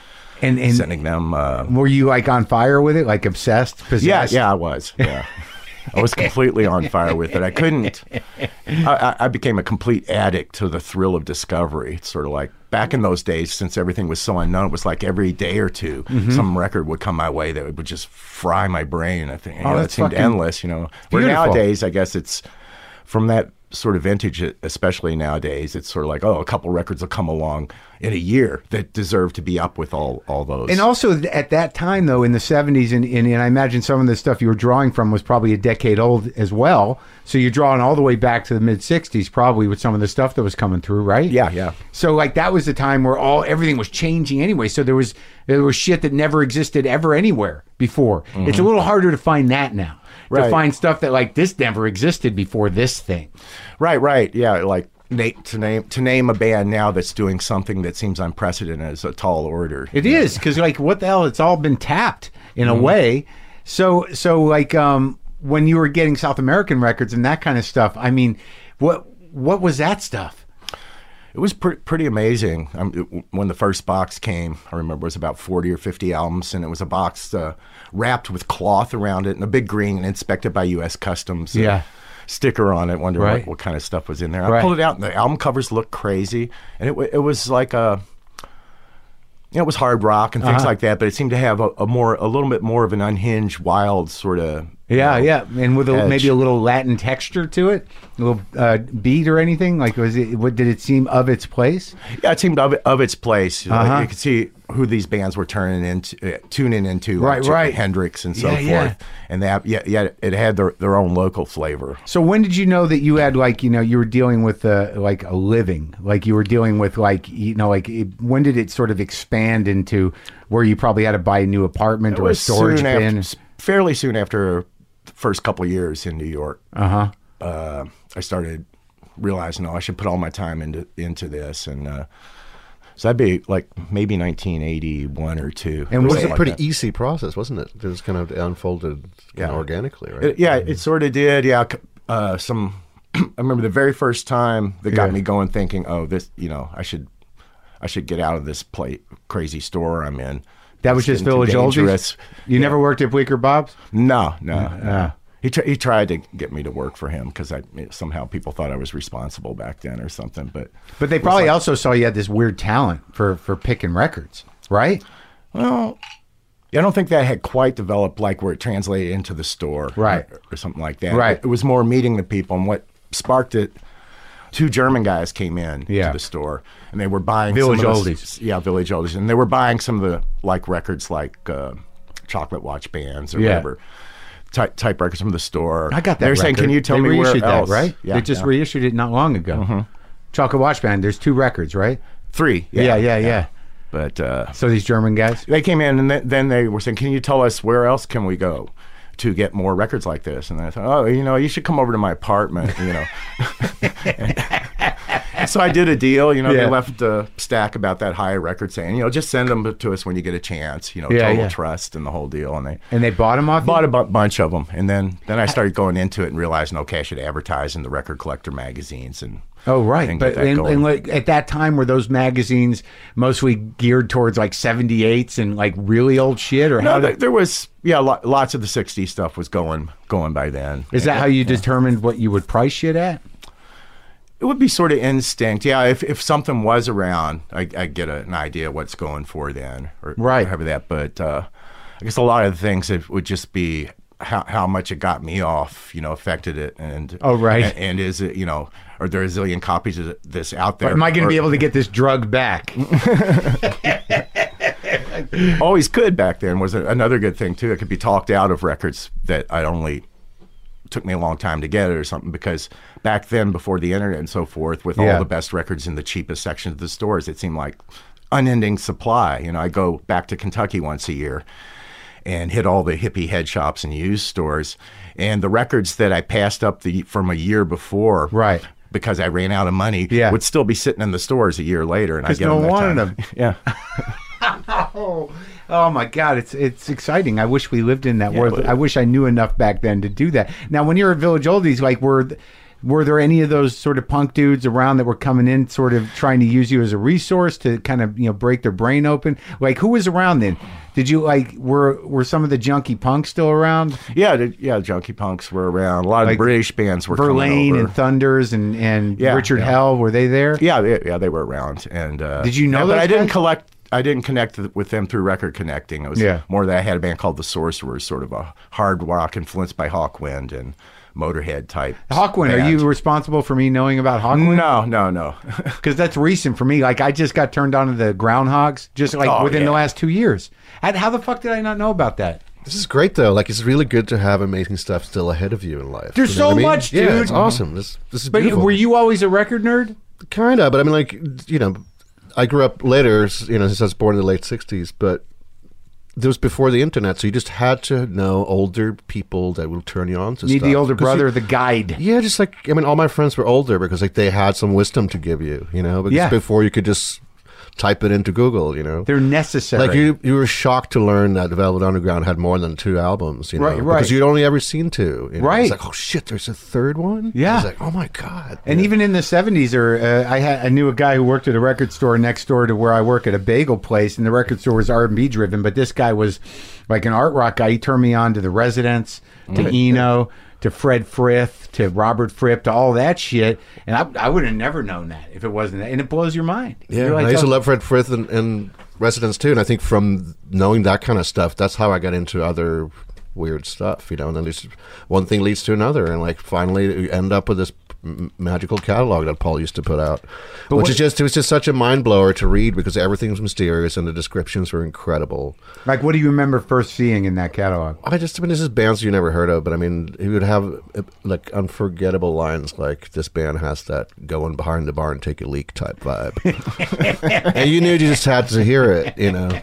and and sending them. Uh, were you like on fire with it? Like obsessed, yeah, possessed? yeah, I was. Yeah, I was completely on fire with it. I couldn't. I, I I became a complete addict to the thrill of discovery. It's sort of like back in those days, since everything was so unknown. It was like every day or two, Mm-hmm. some record would come my way that would just fry my brain. I think you Oh, know, it that's seemed fucking endless. You know, where beautiful. nowadays, I guess it's from that sort of vintage, especially nowadays. It's sort of like, oh, a couple records will come along in a year that deserve to be up with all all those. And also th- at that time, though, in the seventies, and, and, and I imagine some of the stuff you were drawing from was probably a decade old as well. So you're drawing all the way back to the mid sixties, probably with some of the stuff that was coming through, right? yeah, yeah. So like that was the time where all everything was changing anyway. So there was there was shit that never existed ever anywhere before. It's a little harder to find that now. To Mm-hmm. Right. find stuff that like this never existed before this thing. Right, right, yeah. Like na- to name to name a band now that's doing something that seems unprecedented is a tall order. It is because like what the hell? It's all been tapped in Mm-hmm. a way. So so like um when you were getting South American records and that kind of stuff. I mean, what what was that stuff? It was pre- pretty amazing. Um, it, when the first box came, I remember it was about forty or fifty albums, and it was a box uh, wrapped with cloth around it and a big green and inspected by U S Customs. uh, Yeah. Sticker on it, wondering Right. what, what kind of stuff was in there. Right. I pulled it out, and the album covers looked crazy, and it wa- it was like a, you know, it was hard rock and things Uh-huh. like that, but it seemed to have a, a more, a little bit more of an unhinged, wild sort of. Yeah, you know, yeah, and with a, edge. maybe a little Latin texture to it, a little uh, beat or anything. Like, was it? What did it seem of its place? Yeah, it seemed of, of its place. Like, Uh-huh. you could see who these bands were turning into, uh, tuning into, Right, like J- right. Hendrix and so Yeah, forth. yeah. And that, yeah, yeah, it had their, their own local flavor. So when did you know that you had like you know you were dealing with uh, like a living, like you were dealing with like you know like it, when did it sort of expand into where you probably had to buy a new apartment It or a was storage soon bin? after, fairly soon after the first couple of years in New York. Uh huh. Uh, I started realizing, oh, I should put all my time into into this, and uh, so that'd be like maybe nineteen eighty-one or two. And It was was a it- pretty easy process, wasn't it? It was kind of unfolded kind of Yeah. organically, right? It- yeah, it sort of did. Yeah, c- uh, some. I remember the very first time that got Yeah. me going, thinking, "Oh, this, you know, I should, I should get out of this play, crazy store I'm in." That was It's just getting too Village Oldies? dangerous. You never worked at Bleecker Bob's? No, no. Yeah. He tr- he tried to get me to work for him because I somehow people thought I was responsible back then or something. But But they probably also saw you had this weird talent for for picking records, right? well, I don't think that had quite developed like where it translated into the store, Right. or, or something like that. Right. It, it was more meeting the people, and what sparked it. Two German guys came in Yeah. to the store, and they were buying Village some of the- oldies. yeah, Village Oldies, and they were buying some of the like records, like uh, Chocolate Watch Bands or Yeah. whatever type, type records from the store. I got that. They're saying, record. "Can you tell they me where reissued else?" that, right? Yeah, they just yeah. reissued it not long ago. Mm-hmm. Chocolate Watch Band. There's two records, right? Three. Yeah, yeah, yeah. But uh, So these German guys. they came in, and th- then they were saying, "Can you tell us where else can we go to get more records like this?" And I thought, "Oh, you know, you should come over to my apartment." You know. So I did a deal. You know, Yeah. they left a stack about that high record saying, you know, just send them to us when you get a chance. You know, Yeah, total yeah. trust and the whole deal. And they And they bought them off. bought you? a bu- bunch of them, and then then I started going into it and realizing, okay, I should advertise in the record collector magazines and. Oh right, and but get that and, going. and like at that time were those magazines mostly geared towards like seventy-eights and like really old shit, or how No, there, did, there was yeah, lo- lots of the sixties stuff was going going by then. is that how you determined what you would price shit at? It would be sort of instinct. Yeah, if if something was around, I I get a, an idea what's going for then, or Right. or have that. But uh, I guess a lot of the things it would just be how how much it got me off, you know, affected it, and Oh, right. and, and is it, you know, are there a zillion copies of this out there? Am I going to Or- be able to get this drug back? Always could back then was another good thing too. It could be talked out of records that I only took me a long time to get it or something, because back then, before the internet and so forth, with Yeah. all the best records in the cheapest sections of the stores, it seemed like unending supply. You know, I go back to Kentucky once a year and hit all the hippie head shops and used stores, and the records that I passed up the from a year before, Right. because I ran out of money, Yeah. would still be sitting in the stores a year later, and I 'Cause get no them one that wanted time. Yeah. Oh, oh my God! It's it's exciting. I wish we lived in that Yeah, world. but- I wish I knew enough back then to do that. Now, when you're at Village Oldies, like were th- were there any of those sort of punk dudes around that were coming in, sort of trying to use you as a resource to kind of you know break their brain open? Like who was around then? Did you like were were some of the junkie punks still around? Yeah, the, yeah, Junkie Punks were around. A lot of Like British bands were coming Verlaine over. and Thunders and and Yeah, Richard yeah. Hell, were they there? Yeah, they, yeah, they were around. And uh, Did you know yeah, but those I didn't guys? collect. I didn't connect th- with them through record connecting. It was Yeah. more that I had a band called The Sorcerers, sort of a hard rock influenced by Hawkwind and Motorhead type. Hawkwind, are band. you responsible for me knowing about Hawkwind? No, no, no. Because that's recent for me. Like I just got turned on to the Groundhogs just like Oh, within the yeah. last two years. How, how the fuck did I not know about that? This is great though. Like it's really good to have amazing stuff still ahead of you in life. There's You know so what I mean? much, Yeah, dude. it's awesome. This this is But beautiful. were you always a record nerd? Kind of, but I mean, like, you know, I grew up later, you know, since I was born in the late sixties, but it was before the internet, so you just had to know older people that will turn you on to Need stuff. the older 'Cause brother, you- the guide. yeah, just like, I mean, all my friends were older because, like, they had some wisdom to give you, you know, because Yeah. before you could just type it into Google, you know. They're necessary. Like you, you were shocked to learn that Velvet Underground had more than two albums, you know, Right, right. because you'd only ever seen two. You know? Right. It's like, oh shit, there's a third one. Yeah. I was like, oh my god. And Yeah. even in the seventies, or uh, I had I knew a guy who worked at a record store next door to where I work at a bagel place, and the record store was R and B driven. But this guy was like an art rock guy. He turned me on to the Residents, to Eno, to Fred Frith, to Robert Fripp, to all that shit. And I, I would have never known that if it wasn't that. And it blows your mind. Yeah, You're like, I used to oh, love Fred Frith and, and Residents too, and I think from knowing that kind of stuff, that's how I got into other weird stuff, you know. And then just one thing leads to another, and like finally you end up with this m- magical catalog that Paul used to put out, which what- is just it was just such a mind blower to read because everything's mysterious and the descriptions were incredible. Like, what do you remember first seeing in that catalog? I just I mean this is bands you never heard of, but I mean he would have uh, like unforgettable lines like this band has that going behind the bar and take a leak type vibe, and you knew you just had to hear it, you know.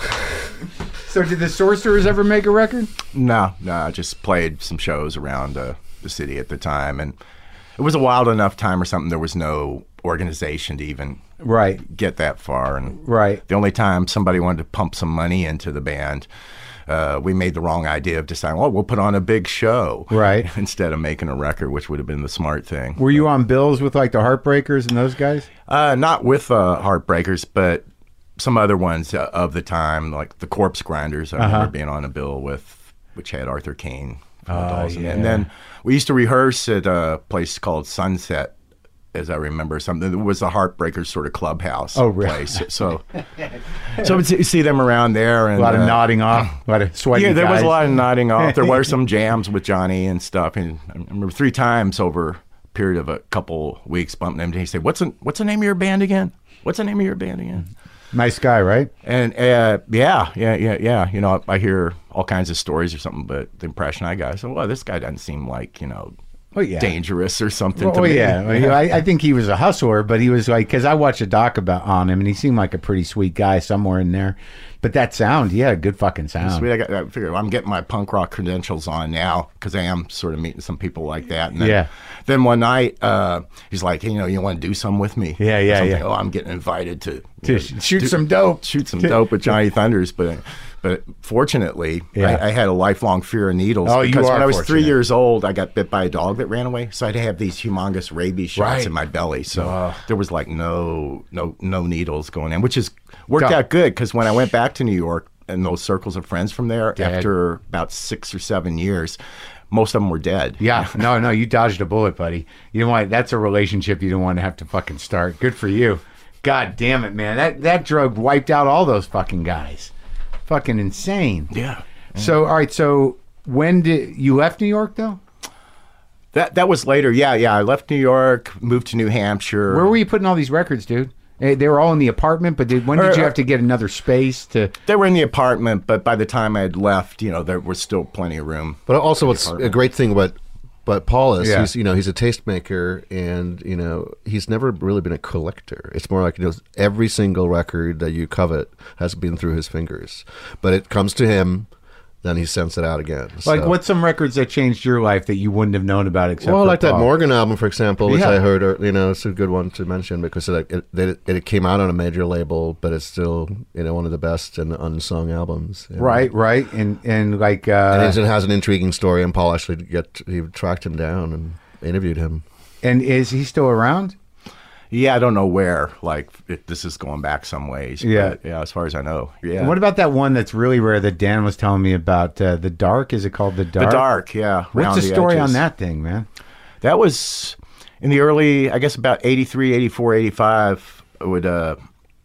So, did the Sorcerers ever make a record? No, no, I just played some shows around uh, the city at the time, and it was a wild enough time or something. There was no organization to even Right. get that far, and Right. the only time somebody wanted to pump some money into the band, uh, we made the wrong idea of deciding, well, we'll put on a big show, Right. instead of making a record, which would have been the smart thing. Were you on bills with like the Heartbreakers and those guys? Uh, not with uh, Heartbreakers, but some other ones uh, of the time, like the Corpse Grinders. I Uh-huh. remember being on a bill with, which had Arthur Kane. from the Oh, Dolls in it. yeah. And then we used to rehearse at a place called Sunset as I remember. Something it was a Heartbreakers sort of clubhouse Oh, really? place. So, so you see them around there, and A lot of uh, nodding off, a lot of sweaty Yeah, there was guys. a lot of nodding off. There were some jams with Johnny and stuff. And I remember three times over a period of a couple weeks bumping him. And he said, "What's the, what's the name of your band again? What's the name of your band again?" Nice guy, right? And uh, yeah, yeah, yeah, yeah. You know, I hear all kinds of stories or something, but the impression I got, I said, well, this guy doesn't seem like, you know, Oh, yeah. dangerous or something Oh to me. yeah, Well, I, I think he was a hustler, but he was like, because I watched a doc about on him, and he seemed like a pretty sweet guy somewhere in there. But that sound, yeah, good fucking sound. Sweet, I, got, I figure I'm getting my punk rock credentials on now because I am sort of meeting some people like that. And then, Yeah. Then one night, uh, he's like, hey, you know, you want to do something with me? Yeah, yeah, So I'm yeah. like, oh, I'm getting invited to, To you sh- shoot some dope. shoot some dope with Johnny Thunders, but. But fortunately, Yeah. I, I had a lifelong fear of needles. Oh, you because are when I was fortunate. three years old, I got bit by a dog that ran away. So I'd have these humongous rabies shots Right. in my belly. So there was like no, no, no needles going in, which is worked God. out good because when I went back to New York and those circles of friends from there, Dead. after about six or seven years, most of them were dead. Yeah, no, no, you dodged a bullet, buddy. You don't want that's a relationship you don't want to have to fucking start. Good for you. God damn it, man. That that drug wiped out all those fucking guys. Fucking insane. Yeah. So, all right, so when did you left New York though? That that was later. Yeah, yeah. I left New York, moved to New Hampshire. Where were you putting all these records, dude? Eh, They were all in the apartment, but did, when did Uh, you have to get another space to? They were in the apartment, but by the time I had left, you know, there was still plenty of room. But also, what's a great thing about but Paul is Yeah. he's you know he's a tastemaker, and you know he's never really been a collector. It's more like you know every single record that you covet has been through his fingers, but it comes to him, then he sends it out again. Like, So- what's some records that changed your life that you wouldn't have known about except well, for like that Paul? Morgan album, for example, which Yeah. I heard, or, you know, it's a good one to mention because it, it, it, it came out on a major label, but it's still, you know, one of the best and unsung albums. you know. Right, right, and and like uh, And it has an intriguing story, and Paul actually get he tracked him down and interviewed him. and is he still around? Yeah, I don't know where. Like, it, this is going back some ways. Yeah. But, yeah, as far as I know. Yeah. And what about that one that's really rare that Dan was telling me about? Uh, the Dark, is it called The Dark? The Dark, yeah. What's Round the story on Edges. that thing, man? That was in the early, I guess about eighty-three, eighty-four, eighty-five. I would uh,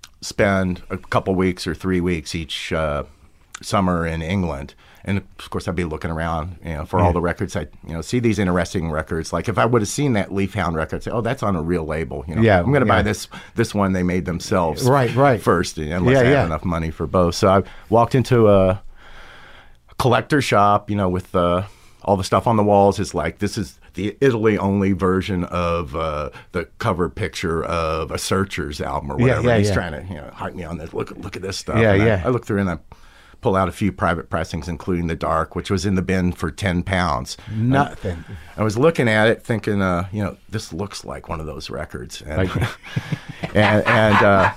spend a couple weeks or three weeks each uh, summer in England. And of course, I'd be looking around, you know, for all the records. I, you know, see these interesting records. Like if I would have seen that Leaf Hound record, I'd say, "Oh, that's on a real label." You know, Yeah, I'm going to yeah. buy this this one they made themselves, Right, right. first, unless Yeah, I have yeah. enough money for both. So I walked into a collector shop, you know, with uh, all the stuff on the walls. Is like this is the Italy only version of uh, the cover picture of a Searchers album or Yeah, whatever. yeah, He's yeah. trying to, you know, hype me on this. Look, look at this stuff. Yeah, And I- yeah. I, look through and I pull out a few private pressings, including The Dark, which was in the bin for ten pounds. Nothing. I was looking at it, thinking, uh, you know, this looks like one of those records, and Like- and, and uh,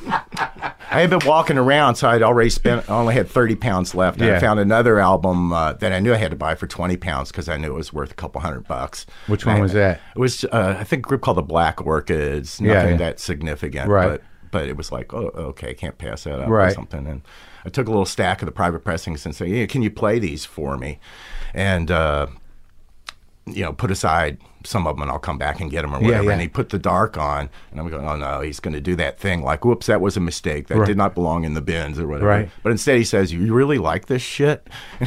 I had been walking around, so I'd already spent. I only had thirty pounds left. And Yeah. I found another album uh, that I knew I had to buy for twenty pounds because I knew it was worth a couple hundred bucks. Which one And was that? It was, uh, I think, a group called the Black Orchids. Yeah, Nothing yeah. that significant, Right. But but it was like, oh, okay, can't pass that up Right. or something. And I took a little stack of the private pressings and said, yeah, can you play these for me? And uh, you know, put aside some of them and I'll come back and get them or Yeah, whatever. yeah. And he put The Dark on, and I'm going, oh no, he's going to do that thing like, whoops, that was a mistake. That Right. did not belong in the bins or whatever. Right. But instead he says, you really like this shit?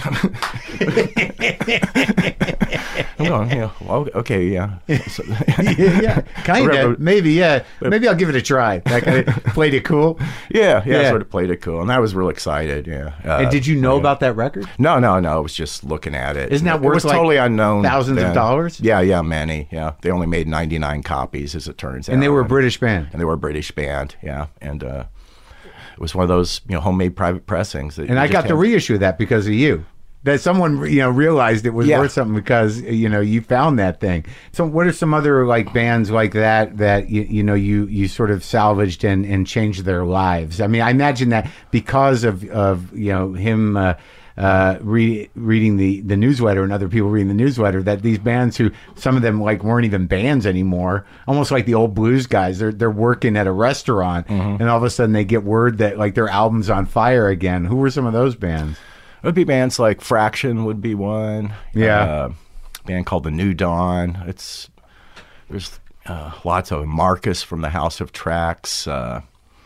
I'm going, yeah, well, okay, yeah. So- yeah, yeah, kind Remember- of. Maybe, yeah. Maybe I'll give it a try. Like I played it cool. yeah, yeah, Yeah. I sort of played it cool. And I was real excited, yeah. Uh, And did you know about that record? No, no, no. I was just looking at it. Isn't that It worth, was like, totally unknown? thousands of then. dollars? Yeah, yeah, many. Yeah, they only made ninety-nine copies, as it turns out. And they were a British band. And they were a British band. Yeah, and uh, it was one of those you know homemade private pressings. That And you I just got the had- reissue of that because of you. That someone you know realized it was Yeah. worth something because you know you found that thing. So what are some other like bands like that that you you know you you sort of salvaged and and changed their lives? I mean, I imagine that because of of you know him. Uh, uh, re- reading the, the newsletter and other people reading the newsletter, that these bands who some of them like weren't even bands anymore, almost like the old blues guys, they're they're working at a restaurant, Mm-hmm. and all of a sudden they get word that like their album's on fire again. Who were some of those bands? It would be bands like Fraction would be one. Yeah. Uh, a band called The New Dawn. It's there's uh, lots of Marcus from the House of Tracks, uh,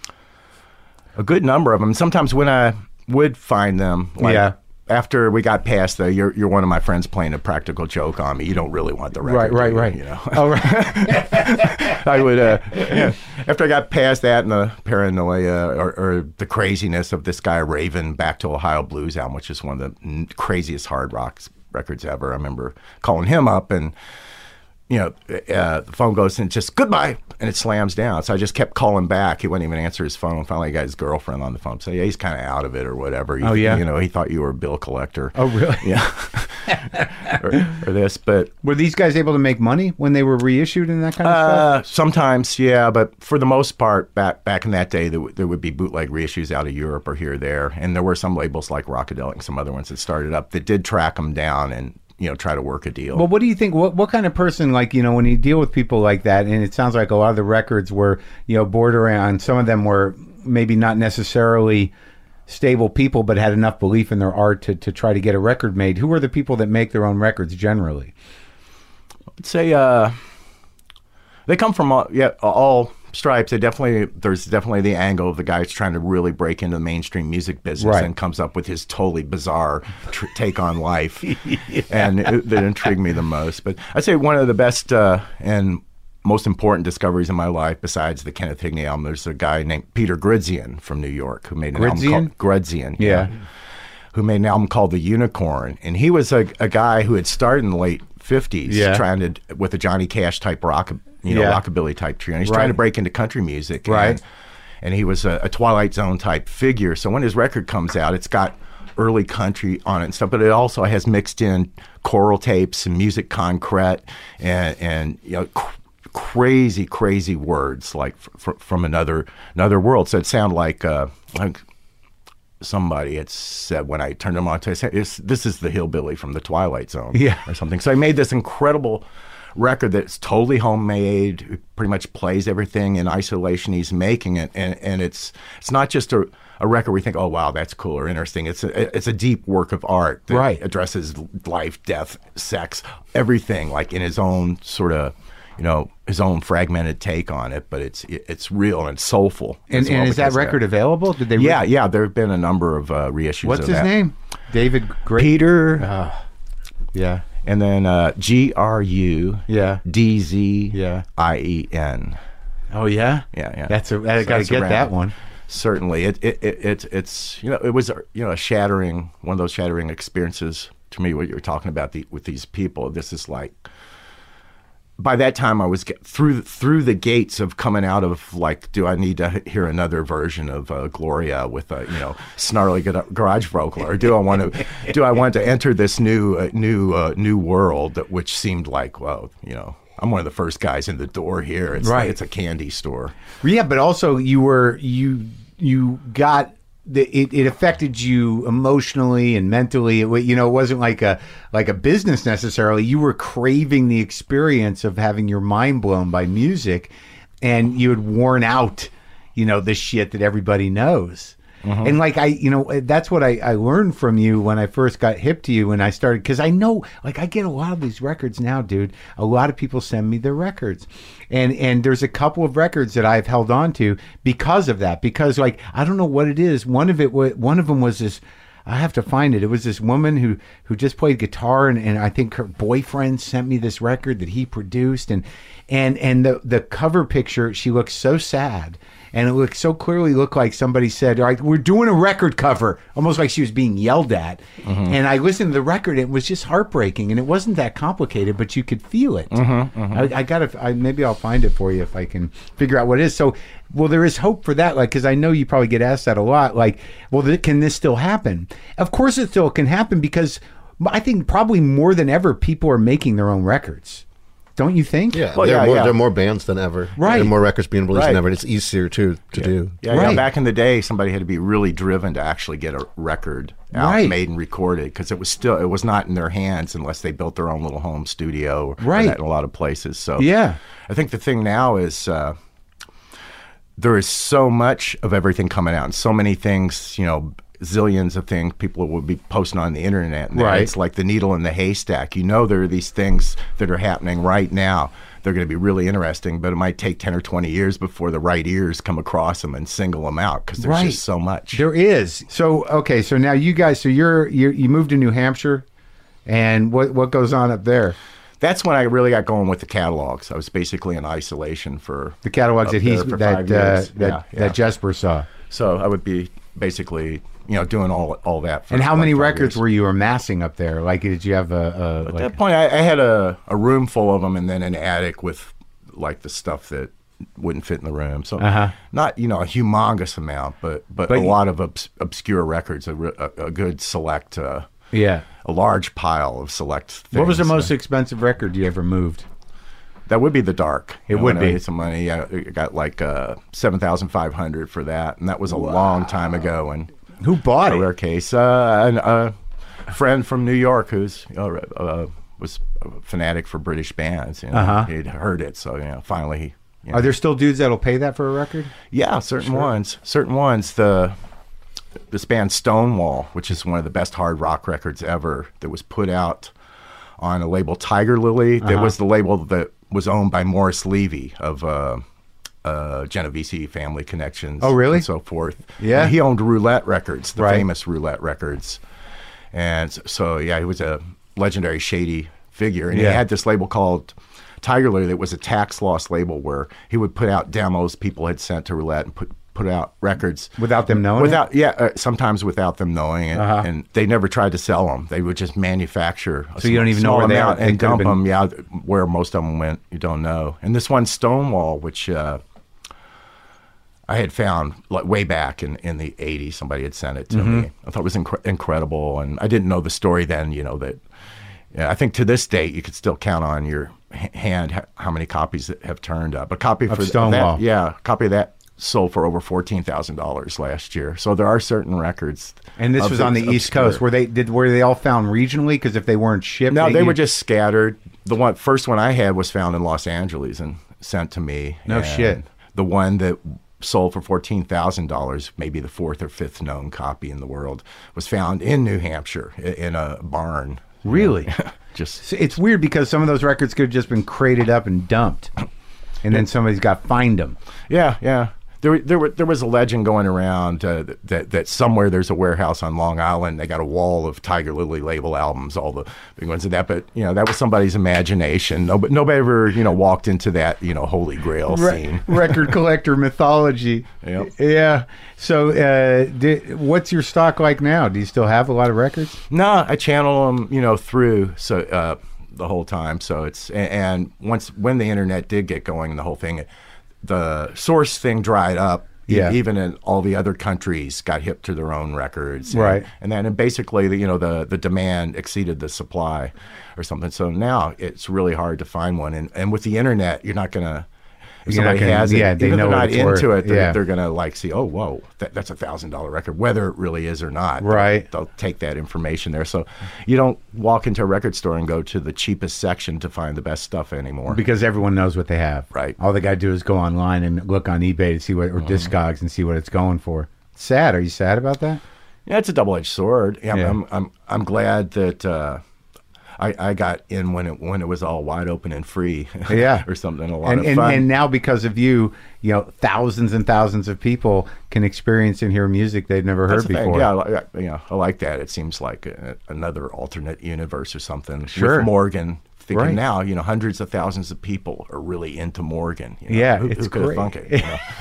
a good number of them. Sometimes when I would find them, like, yeah. after we got past the, you're you're one of my friends playing a practical joke on me. You don't really want the record. Right, right, you, right. You know? Oh, right. I would, uh, yeah. After I got past that and the paranoia or, or the craziness of this guy Raven Back to Ohio Blues album, which is one of the n- craziest hard rock records ever. I remember calling him up and, you know, uh, the phone goes and just goodbye, and it slams down. So I just kept calling back. He wouldn't even answer his phone. Finally, I got his girlfriend on the phone. So yeah, he's kind of out of it or whatever. He, Oh, yeah? You know, he thought you were a bill collector. Oh, really? Yeah. or, or this, but Were these guys able to make money when they were reissued and that kind of stuff? uh, sometimes, yeah. But for the most part, back back in that day, there, w- there would be bootleg reissues out of Europe or here or there, and there were some labels like Rockadelic and some other ones that started up that did track them down and, you know, try to work a deal. Well, what do you think? What what kind of person, like, you know, when you deal with people like that, and it sounds like a lot of the records were, you know, borderline, some of them were maybe not necessarily stable people, but had enough belief in their art to, to try to get a record made. Who are the people that make their own records generally? I'd say uh, they come from all, yeah, all stripes. They definitely, there's definitely the angle of the guy who's trying to really break into the mainstream music business Right. and comes up with his totally bizarre tr- take on life. yeah. And it, that intrigued me the most. But I'd say one of the best uh, and most important discoveries in my life, besides the Kenneth Higney album, there's a guy named Peter Gridzian from New York who made an Gridzian? album called Gridzian. Yeah. Who made an album called The Unicorn. And he was a, a guy who had started in the late fifties Yeah. trying to, with a Johnny Cash type rock, you know, Yeah. rockabilly type trio. And he's Right. trying to break into country music. Right. And, and he was a, a Twilight Zone type figure. So when his record comes out, it's got early country on it and stuff, but it also has mixed in choral tapes and music concrete and, and you know, cr- crazy, crazy words like f- f- from another another world. So it sounded like, uh, like somebody had said when I turned him on to say, this is the hillbilly from the Twilight Zone, Yeah. or something. So I made this incredible record that's totally homemade. It pretty much plays everything in isolation. He's making it, and and it's it's not just a, a record where you think, oh wow, that's cool or interesting. It's a it's a deep work of art that Right. addresses life, death, sex, everything, like in his own sort of, you know, his own fragmented take on it. But it's it's real and it's soulful. And, as well and is that because of record available? Did they? re- Yeah, yeah. There have been a number of uh, reissues. What's of his that. name? David Gray. Peter. Yeah. And then uh, G R U Yeah. D Z Yeah. I E N. Oh yeah. Yeah, yeah. That's a. I So got to that's get around. that one. Certainly, it it, it it it's you know it was you know a shattering one of those shattering experiences to me. What you were talking about the, with these people, this is like. By that time, I was get, through through the gates of coming out of like, do I need to hear another version of uh, Gloria with a you know snarly gar- garage vocal, or do I want to do I want to enter this new uh, new uh, new world, which seemed like, well, you know, I'm one of the first guys in the door here. It's Right. like, it's a candy store. Yeah, but also you were you you got the, it, it affected you emotionally and mentally. It, wa- you know, it wasn't like a like a business necessarily. You were craving the experience of having your mind blown by music, and you had worn out, you know, the shit that everybody knows. And like I, you know, that's what I, I learned from you when I first got hip to you and I started, because I know, like I get a lot of these records now, dude. A lot of people send me their records, and and there's a couple of records that I've held on to because of that. Because like I don't know what it is. One of it, wa- one of them was this. I have to find it. It was this woman who who just played guitar, and, and I think her boyfriend sent me this record that he produced, and and and the the cover picture, she looks so sad. And it looked so clearly looked like somebody said, all right, we're doing a record cover, almost like she was being yelled at. Mm-hmm. And I listened to the record. It was just heartbreaking. And it wasn't that complicated, but you could feel it. Mm-hmm, mm-hmm. I, I got to, I, maybe I'll find it for you if I can figure out what it is. So, well, there is hope for that. Like, because I know you probably get asked that a lot. Like, well, th- can this still happen? Of course it still can happen, because I think probably more than ever, people are making their own records. Don't you think? Yeah, Well, there, yeah, are more, yeah. there are more bands than ever. Right. And more records being released Right. than ever. And it's easier, too, to do. Yeah, yeah. Right. Back in the day, somebody had to be really driven to actually get a record out, Right. made and recorded, because it was still it was not in their hands unless they built their own little home studio. Right. In a lot of places. So Yeah. I think the thing now is uh, there is so much of everything coming out, and so many things, you know, zillions of things people will be posting on the internet. And Right. It's like the needle in the haystack. You know, there are these things that are happening right now. They're going to be really interesting, but it might take ten or twenty years before the right ears come across them and single them out because there's Right. just so much. There is. So okay, so now you guys, so you're you you moved to New Hampshire, and what what goes on up there? That's when I really got going with the catalogs. I was basically in isolation for The catalogs up that he's there for that five uh, years. that Yeah, yeah. that Jesper saw. So I would be basically, you know, doing all all that. For And how like many five records years. were you amassing up there? Like, did you have a, a At like, that point, I, I had a, a room full of them, and then an attic with like the stuff that wouldn't fit in the room. So Uh-huh. not you know a humongous amount, but but, But a you- lot of obs- obscure records. A, re- a, a good select, uh, yeah? a large pile of select. Things. What was the most expensive record you ever moved? That would be the Dark. It You know, would when I be. made some money. Yeah, I got like uh, seven thousand five hundred for that, and that was a long time ago. And Who bought a it? rare case. Uh, an, a friend from New York who's uh, uh, was a fanatic for British bands. You know, Uh-huh. he'd heard it, so you know, finally. He, you know, Are there still dudes that'll pay that for a record? yeah, certain ones. Certain ones. The this band Stonewall, which is one of the best hard rock records ever, that was put out on a label Tiger Lily. That Uh-huh. was the label that was owned by Morris Levy of uh, uh, Genovese family connections. Oh, really? And so forth. Yeah. And he owned Roulette Records, the Right. famous Roulette Records. And s- so, yeah, he was a legendary shady figure. And Yeah. he had this label called Tiger Lily that was a tax loss label where he would put out demos people had sent to Roulette and put put out records Without them knowing it? without yeah uh, sometimes without them knowing it. Uh-huh. And they never tried to sell them. They would just manufacture a So you don't sm- even know small where they amount are. They and could've dump been- them. Yeah, where most of them went, you don't know. And this one Stonewall, which uh, I had found like way back in, in the eighties, somebody had sent it to Mm-hmm. me. I thought it was incre- incredible, and I didn't know the story then. You know that. Yeah, I think to this date you could still count on your h- hand h- how many copies that have turned up. A copy Of for Stonewall. that, yeah, a copy of that sold for over fourteen thousand dollars last year. So there are certain records. And this of was on the East obscure- Coast. Were they did were they all found regionally? Because if they weren't shipped, No, they you- were just scattered. The one first one I had was found in Los Angeles and sent to me. No And shit. The one that sold for fourteen thousand dollars, maybe the fourth or fifth known copy in the world, was found in New Hampshire i- in a barn. Really? Just So it's weird because some of those records could have just been crated up and dumped, and then somebody's got to find them. yeah, yeah. There, there, were, there was a legend going around uh, that that somewhere there's a warehouse on Long Island. They got a wall of Tiger Lily label albums, all the big ones of that. But you know, that was somebody's imagination. Nobody, nobody ever, you know, walked into that, you know, holy grail scene. Record collector mythology. Yep. Yeah. So, uh, di- what's your stock like now? Do you still have a lot of records? No, I channel them, you know, through so uh, the whole time. So it's and, and once when the internet did get going, the whole thing, the source thing dried up. E- Yeah. Even in all the other countries got hip to their own records. And, Right. And then basically, the, you know, the the demand exceeded the supply, or something. So now it's really hard to find one. And and with the internet, you're not gonna. If You're not somebody gonna- has it, yeah, they even know if they're what not it's into worth. it, they're, Yeah. they're gonna like see, oh, whoa, that, that's a thousand dollar record, whether it really is or not. Right. They'll take that information there. So you don't walk into a record store and go to the cheapest section to find the best stuff anymore. Because everyone knows what they have. Right. All they got to do is go online and look on eBay to see what, or Discogs and see what it's going for. Sad. Are you sad about that? Yeah, it's a double edged sword. Yeah, Yeah. I'm, I'm I'm glad that uh, I I got in when it when it was all wide open and free. Yeah. or something. A lot And, of and, fun. and now because of you, you know, thousands and thousands of people can experience and hear music they've never That's heard the thing. before. Yeah, I, li- I- you know, I like that. It seems like a, another alternate universe or something. Sure. With Morgan. Thinking Right. now, you know, hundreds of thousands of people are really into Morgan. You know? Yeah, who, it's who could have great. thunk it? You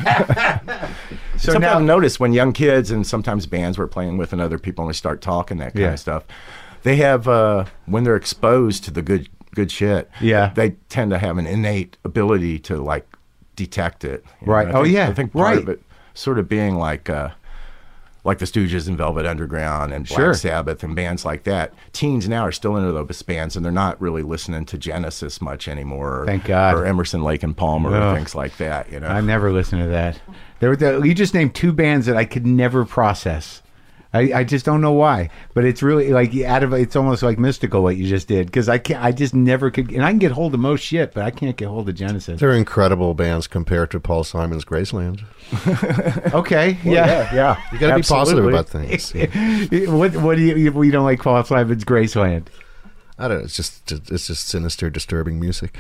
know? So Sometimes now, I've noticed when young kids and sometimes bands we're playing with and other people and we start talking that kind Yeah. of stuff, they have uh, when they're exposed to the good good shit. Yeah. they tend to have an innate ability to like detect it. you know? Right. I Oh, think- yeah. I think part Right. of it sort of being like. Uh, like the Stooges and Velvet Underground and Black Sure. Sabbath and bands like that. Teens now are still into those bands and they're not really listening to Genesis much anymore. Or, Thank God. Or Emerson, Lake and Palmer Ugh. or things like that. You know. I never listened to that. There were the, you just named two bands that I could never process. I, I just don't know why, but it's really like out of it's almost like mystical what you just did because I can't I just never could and I can get hold of most shit, but I can't get hold of Genesis. They're incredible bands compared to Paul Simon's Graceland. Okay, Well, yeah. yeah, yeah. You got to be positive about things. what what do you you don't like Paul Simon's Graceland? I don't know. It's just it's just sinister, disturbing music.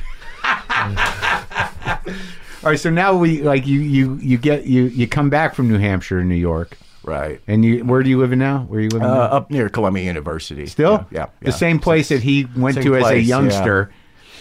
All right, so now we like you you you get you you come back from New Hampshire and New York, Right. and you where do you live now? Where are you living Uh, now? up near Columbia University. Still, Yeah. yeah, the yeah. same place that he went Same to as a place, youngster.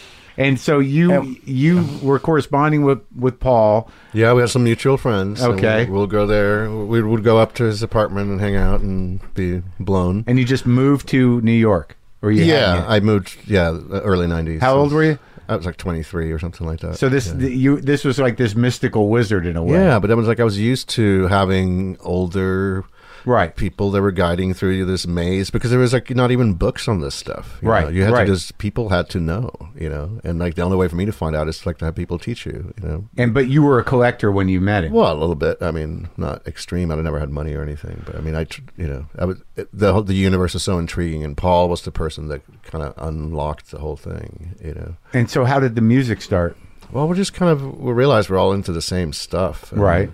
And so you And- you were corresponding with with Paul. Yeah, we have some mutual friends. and Okay. we'll, we'll go there. We would go up to his apartment and hang out and be blown. And you just moved to New York, or you Yeah, hadn't yet? I moved. Yeah, early nineties. How old were you? I was like twenty-three or something like that. So this yeah. the, you this was like this mystical wizard in a way. Yeah, but it was like I was used to having older Right. people that were guiding through this maze because there was like not even books on this stuff. You Right, know? You had right. to just people had to know, you know, and like the only way for me to find out is like to have people teach you, you know. And but you were a collector when you met him. Well, a little bit. I mean, not extreme. I never had money or anything, but I mean, I tr- you know, I was it, the whole- the universe is so intriguing, and Paul was the person that kind of unlocked the whole thing, you know. And so how did the music start? Well, we're just kind of we realized we're all into the same stuff, and Right.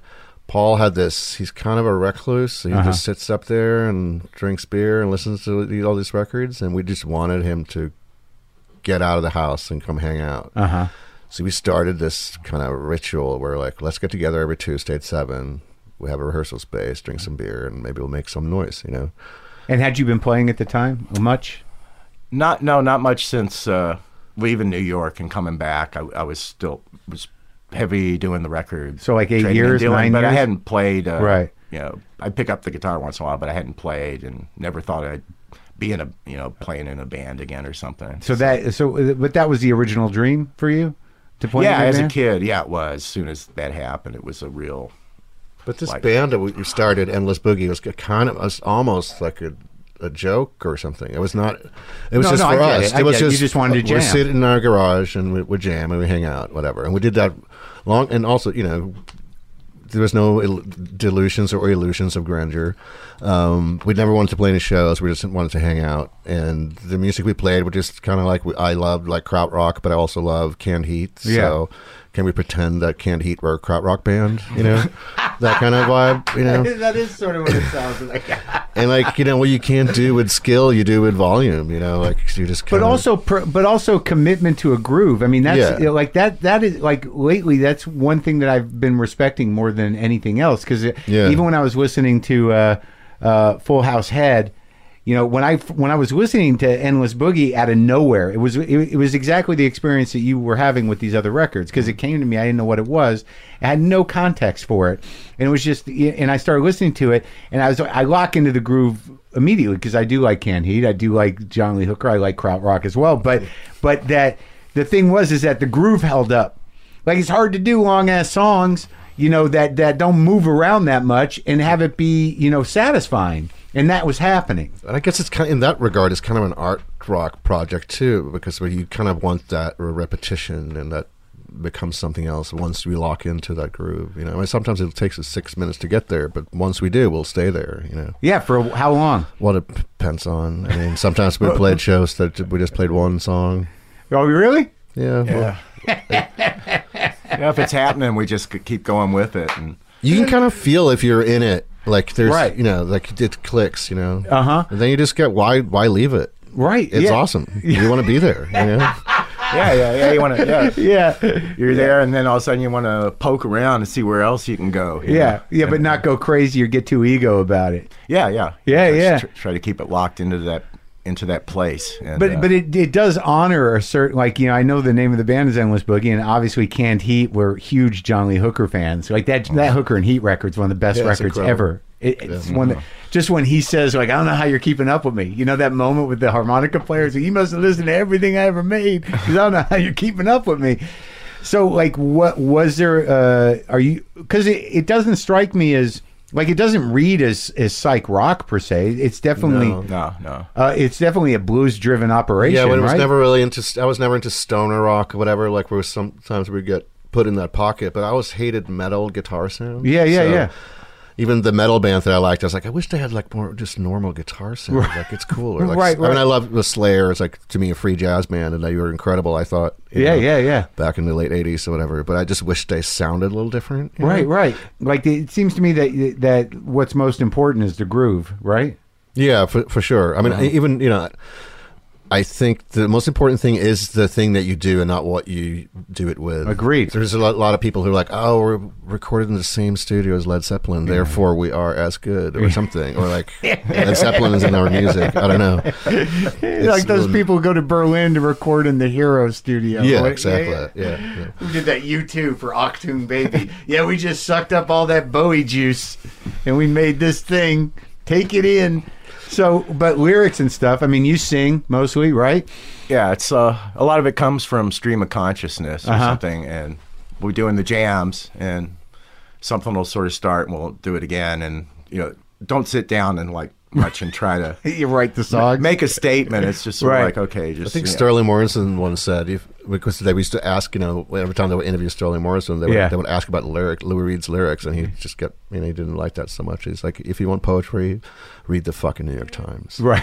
Paul had this. He's kind of a recluse. So he Uh-huh. just sits up there and drinks beer and listens to these- all these records. And we just wanted him to get out of the house and come hang out. Uh-huh. So we started this kind of ritual where, like, let's get together every Tuesday at seven. We have a rehearsal space, drink some beer, and maybe we'll make some noise. You know. And had you been playing at the time much? Not no, not much since uh, leaving New York and coming back. I, I was still was heavy doing the records. So like eight trading and years, dealing, nine but I years? hadn't played. Uh, Right. You know, I'd pick up the guitar once in a while, but I hadn't played and never thought I'd be in a you know playing in a band again or something. So that so but that was the original dream for you to play yeah, in a as a band? kid, yeah, it was. As soon as that happened, it was a real. But this Like- band that we started, Endless Boogie, was kind of was almost like a, a joke or something. It was not. It was No, just no, I for get us. it. I was get it. You just just wanted to We're jam. sitting in our garage and we would jam and we hang out, whatever. And we did that long. And also, you know, there was no il- delusions or illusions of grandeur. Um, we never wanted to play any shows. We just wanted to hang out. And the music we played was just kind of like we, I loved like krautrock, but I also love Canned Heat. Yeah. So can we pretend that Canned Heat were a krautrock band? You know, that kind of vibe. You know. That is sort of what it sounds like. And like you know what you can't do with skill, you do with volume. You know, like you just. But Kinda, also, per, but also commitment to a groove. I mean, that's Yeah. you know, like that. That is like lately. That's one thing that I've been respecting more than anything else. Because Yeah. even when I was listening to uh, uh, Full House Head, you know, when I when I was listening to Endless Boogie out of nowhere, it was it, it was exactly the experience that you were having with these other records. Because it came to me, I didn't know what it was. I had no context for it, and it was just. And I started listening to it, and I was I lock into the groove immediately because I do like Canned Heat, I do like John Lee Hooker, I like krautrock as well. But but that the thing was is that the groove held up. Like it's hard to do long ass songs, you know, that that don't move around that much and have it be you know satisfying. And that was happening. And I guess it's kind of, in that regard, it's kind of an art rock project too, because where you kind of want that repetition and that becomes something else once we lock into that groove. You know, I mean, sometimes it takes us six minutes to get there, but once we do, we'll stay there. You know, Yeah, for how long? what it depends on. I mean, sometimes we played shows that we just played one song. Oh, really? Yeah, well, Yeah. You know, if it's happening, we just could keep going with it. And you can kind of feel if you're in it. Like there's, Right. you know, like it clicks. You know, Uh-huh. and then you just get why why leave it? Right. It's yeah. awesome. You want to be there. You know. yeah, yeah, yeah. You want to, yeah. Yeah. You're there, and then all of a sudden you want to poke around and see where else you can go. you Yeah. know? Yeah, but not go crazy or get too ego about it. Yeah, yeah, Yeah, Just yeah. Try, try to keep it locked into that into that place. And, But uh, but it it does honor a certain, like, you know, I know the name of the band is Endless Boogie, and obviously Canned Heat were huge John Lee Hooker fans. Like that that Hooker and Heat record's one of the best Yeah, it's records incredible. ever. It, it's one that, just when he says, like, I don't know how you're keeping up with me. You know that moment with the harmonica players? Like, you must have listened to everything I ever made because I don't know how you're keeping up with me. So, like, what was there? Uh, are you? Because it, it doesn't strike me as like it doesn't read as as psych rock per se. It's definitely No. no, no. uh, it's definitely a blues driven operation. Yeah, but it was right? never really into. I was never into stoner rock or whatever. Like where sometimes we get put in that pocket. But I always hated metal guitar sound. Yeah, yeah, So yeah. even the metal band that I liked, I was like, I wish they had like more just normal guitar sound. Right. Like it's cool. Or like, Right, I mean, right. I love the Slayer. It's like to me a free jazz band, and they were incredible. I thought. you Yeah, know, yeah, yeah. Back in the late eighties or whatever, but I just wish they sounded a little different. you Right, know? right. Like it seems to me that that what's most important is the groove, right? Yeah, for for sure. I mean, I even you know. I think the most important thing is the thing that you do and not what you do it with. Agreed. There's a lot, lot of people who are like, oh, we're recorded in the same studio as Led Zeppelin, therefore we are as good or something. Or like, Led Zeppelin is in our music. I don't know. It's like those really- people who go to Berlin to record in the Hero studio. Yeah, Right? exactly. Yeah, Yeah, yeah. yeah. Who did that? U two for Achtung Baby. Yeah, we just sucked up all that Bowie juice and we made this thing. Take it in. So, but lyrics and stuff, I mean, you sing mostly, right? Yeah, it's uh, a lot of it comes from stream of consciousness or Uh-huh. something, and we're doing the jams, and something will sort of start, and we'll do it again, and you know, don't sit down and like much and try to You write the song. make a statement. It's just sort Right. of like, okay, just I think you know. Sterling Morrison once said, if, because they used to ask, you know, every time they would interview Sterling Morrison, they would, Yeah. they would ask about lyric, Louis Reed's lyrics, and he just get, you know, he didn't like that so much. He's like, if you want poetry, read the fucking New York Times. Right.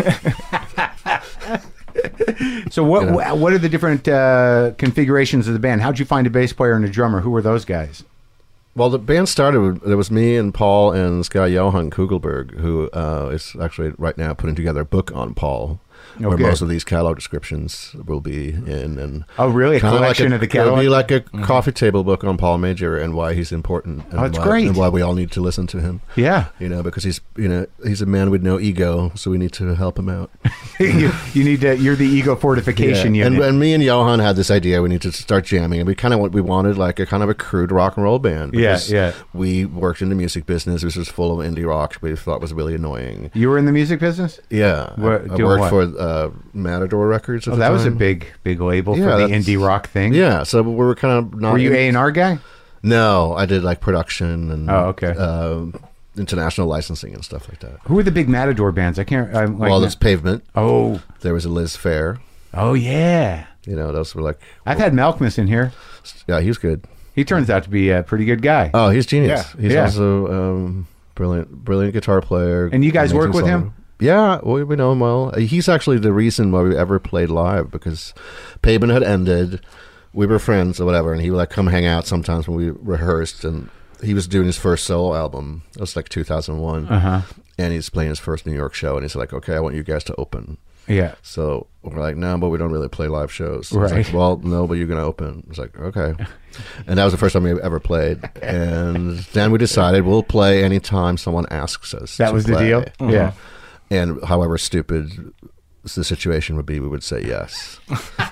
So what You know. what are the different uh, configurations of the band? How'd you find a bass player and a drummer? Who were those guys? Well, the band started with, there was me and Paul and this guy Johan Kugelberg, who uh, is actually right now putting together a book on Paul, where Okay. most of these catalog descriptions will be in. And Oh, really? A kinda collection like a, of the It'll catalog? be like a coffee table book on Paul Major and why he's important. And Oh, that's why, great. And why we all need to listen to him. Yeah. You know, because he's you know he's a man with no ego, so we need to help him out. you, you need to. You're the ego fortification Yeah. And, unit. and me and Johan had this idea we need to start jamming, and we kind of we wanted like a kind of a crude rock and roll band. Yeah, because yeah. We worked in the music business, which was full of indie rock, we thought was really annoying. You were in the music business? Yeah, What- I, I doing worked what? for uh, Matador Records. At Oh, the that was a time. big, big label Yeah, for the that's- indie rock thing. Yeah, so we were kind of not. Were you in- A and R guy? No, I did like production and Oh, okay. uh, international licensing and stuff like that. Who were the big Matador bands? I can't. I'm like, well, there's Pavement. oh, There was a Liz Fair. oh yeah. You know, those were like. I've had Malcolmus in here. Yeah, he was good. He turns out to be a pretty good guy. Oh, he's genius. Yeah. He's Yeah. also um, brilliant, brilliant guitar player. And you guys work amazing with him? songwriter. Yeah, we, we know him well. Uh, He's actually the reason why we ever played live, because Pavement had ended. We were friends or whatever, and he would like come hang out sometimes when we rehearsed. And he was doing his first solo album. It was like two thousand one, Uh-huh. and he's playing his first New York show. And he's like, "Okay, I want you guys to open." Yeah. So we're like, no, but we don't really play live shows. So Right. It's like, well, no, but you're going to open. It's like, okay. And that was the first time we ever played. And then we decided we'll play anytime someone asks us. That to was the play. deal? Yeah. And however stupid the situation would be, we would say yes.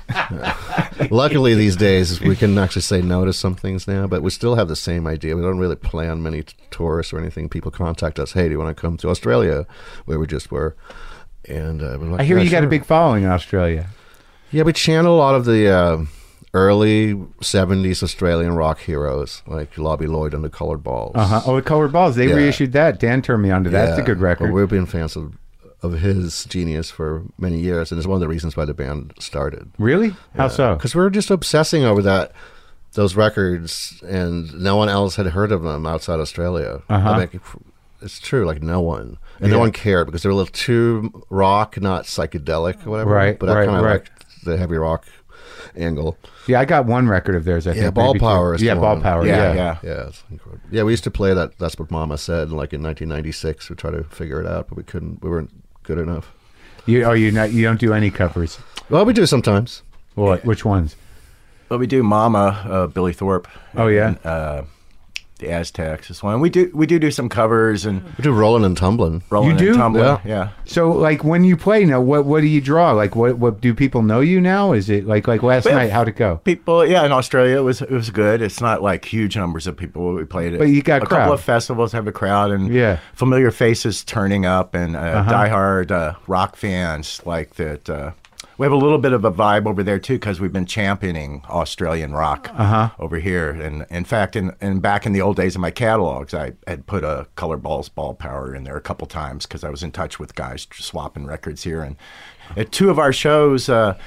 Yeah. Luckily, these days, we can actually say no to some things now, but we still have the same idea. We don't really plan many t- tours or anything. People contact us, hey, do you want to come to Australia, where we just were? And uh, we're like, I hear "Yeah, you got a sure." big following in Australia. Yeah, we channel a lot of the uh, early seventies Australian rock heroes, like Lobby Lloyd and the Colored Balls. Uh-huh. Oh, the Colored Balls. They Yeah. reissued that. Dan turned me on to that. That's a Yeah. good record. Well, we've been fans of, of his genius for many years, and it's one of the reasons why the band started. Really? How so? Because we were just obsessing over that, those records, and no one else had heard of them outside Australia. Uh-huh. I mean, it's true, like no one. And no Yeah. one cared because they were a little too rock, not psychedelic or whatever. Right, But I right, kind of right. liked the heavy rock angle. Yeah, I got one record of theirs. I Yeah, think Ball maybe two. Power is Yeah, the Ball one. Power. Yeah, Yeah, yeah. Yeah, it's incredible. Yeah, we used to play that. That's what Mama said. Like in nineteen ninety-six, we tried to figure it out, but we couldn't. We weren't good enough. You, oh, you not? You don't do any covers. Well, we do sometimes. What? Which ones? Well, we do Mama, uh, Billy Thorpe. Oh, yeah? And, uh, the Aztecs is one. We do we do do some covers and We do rolling and tumbling. rolling You do? and tumbling. Yeah. Yeah. So, like, when you play now, what what do you draw? Like, what what do people know you now? Is it like like last Well, night? How'd it go? People, yeah, in Australia it was it was good. It's not like huge numbers of people. We played it. But you got a crowd. couple of festivals have a crowd and Yeah. familiar faces turning up and uh, Uh-huh. diehard uh, rock fans like that. Uh, we have a little bit of a vibe over there too because we've been championing Australian rock Uh-huh. over here. And in fact, in, in back in the old days of my catalogs, I had put a Colored Balls Ball Power in there a couple times because I was in touch with guys swapping records here. And at two of our shows. Uh,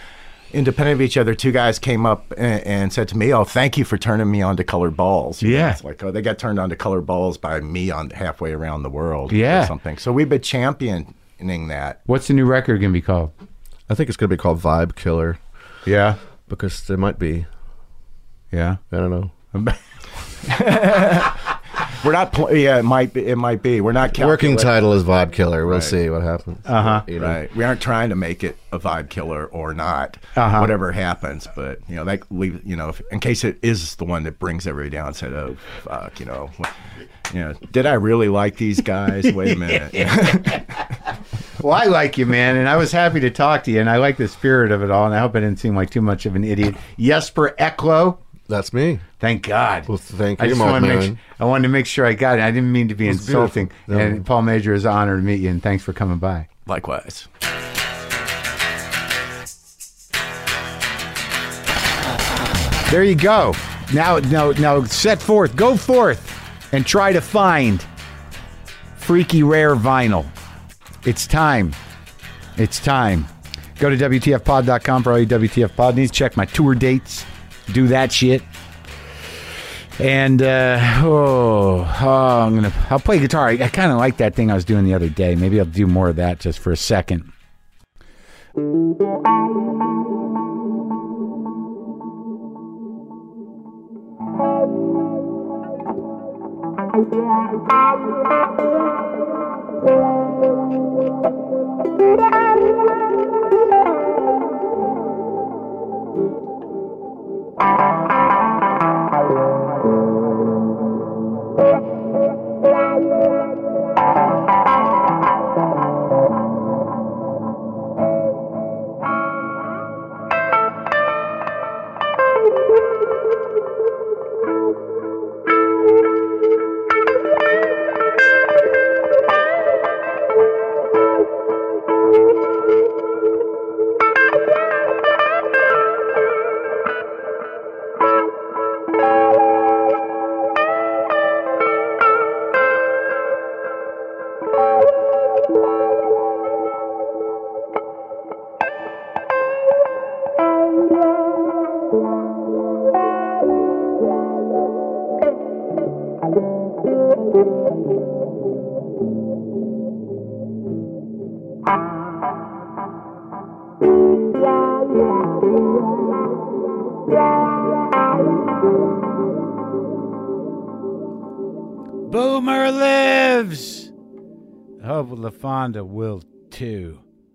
independent of each other, two guys came up and, and said to me, "Oh, thank you for turning me on to colored balls." You know, Yeah. it's like, oh, they got turned on to colored balls by me on halfway around the world. Yeah. Or something. So we've been championing that. What's the new record going to be called? I think it's going to be called Vibe Killer Yeah. because there might be, Yeah. I don't know. We're not. Pl- yeah, it might be. It might be. We're not Working calculating. title is Vibe Killer. We'll Right. see what happens. Uh-huh. You know? Right. We aren't trying to make it a vibe killer or not, Uh-huh. whatever happens. But, you know, that leave, you know, if, in case it is the one that brings everybody down, said, oh, fuck, you know, what, you know, did I really like these guys? Wait a minute. Well, I like you, man, and I was happy to talk to you, and I like the spirit of it all, and I hope I didn't seem like too much of an idiot. Jesper Eklo, That's me. thank God. Well, thank I you, just Mark wanted to make Maron. su- I wanted to make sure I got it. I didn't mean to be was insulting. beautiful. No. And Paul Major, is an honor to meet you, and thanks for coming by. Likewise. There you go. Now, now, now, set forth, go forth, and try to find freaky rare vinyl. It's time. It's time. Go to W T F pod dot com for all your W T F pod needs. Check my tour dates. Do that shit. And uh, oh, oh, I'm gonna. I'll play guitar. I, I kind of like that thing I was doing the other day. Maybe I'll do more of that just for a second. Boomer lives. I hope LaFonda will too.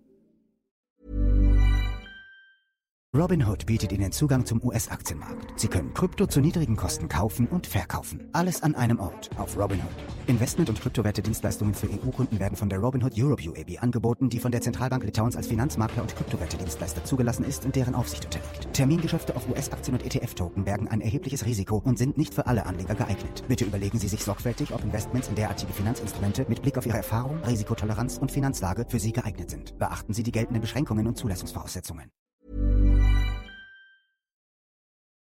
Robinhood bietet Ihnen Zugang zum U S-Aktienmarkt. Sie können Krypto zu niedrigen Kosten kaufen und verkaufen. Alles an einem Ort auf Robinhood. Investment- und Kryptowerte-Dienstleistungen für E U-Kunden werden von der Robinhood Europe U A B angeboten, die von der Zentralbank Litauens als Finanzmakler und Kryptowerte-Dienstleister zugelassen ist und deren Aufsicht unterliegt. Termingeschäfte auf U S-Aktien und E T F-Token bergen ein erhebliches Risiko und sind nicht für alle Anleger geeignet. Bitte überlegen Sie sich sorgfältig, ob Investments in derartige Finanzinstrumente mit Blick auf Ihre Erfahrung, Risikotoleranz und Finanzlage für Sie geeignet sind. Beachten Sie die geltenden Beschränkungen und Zulassungsvoraussetzungen.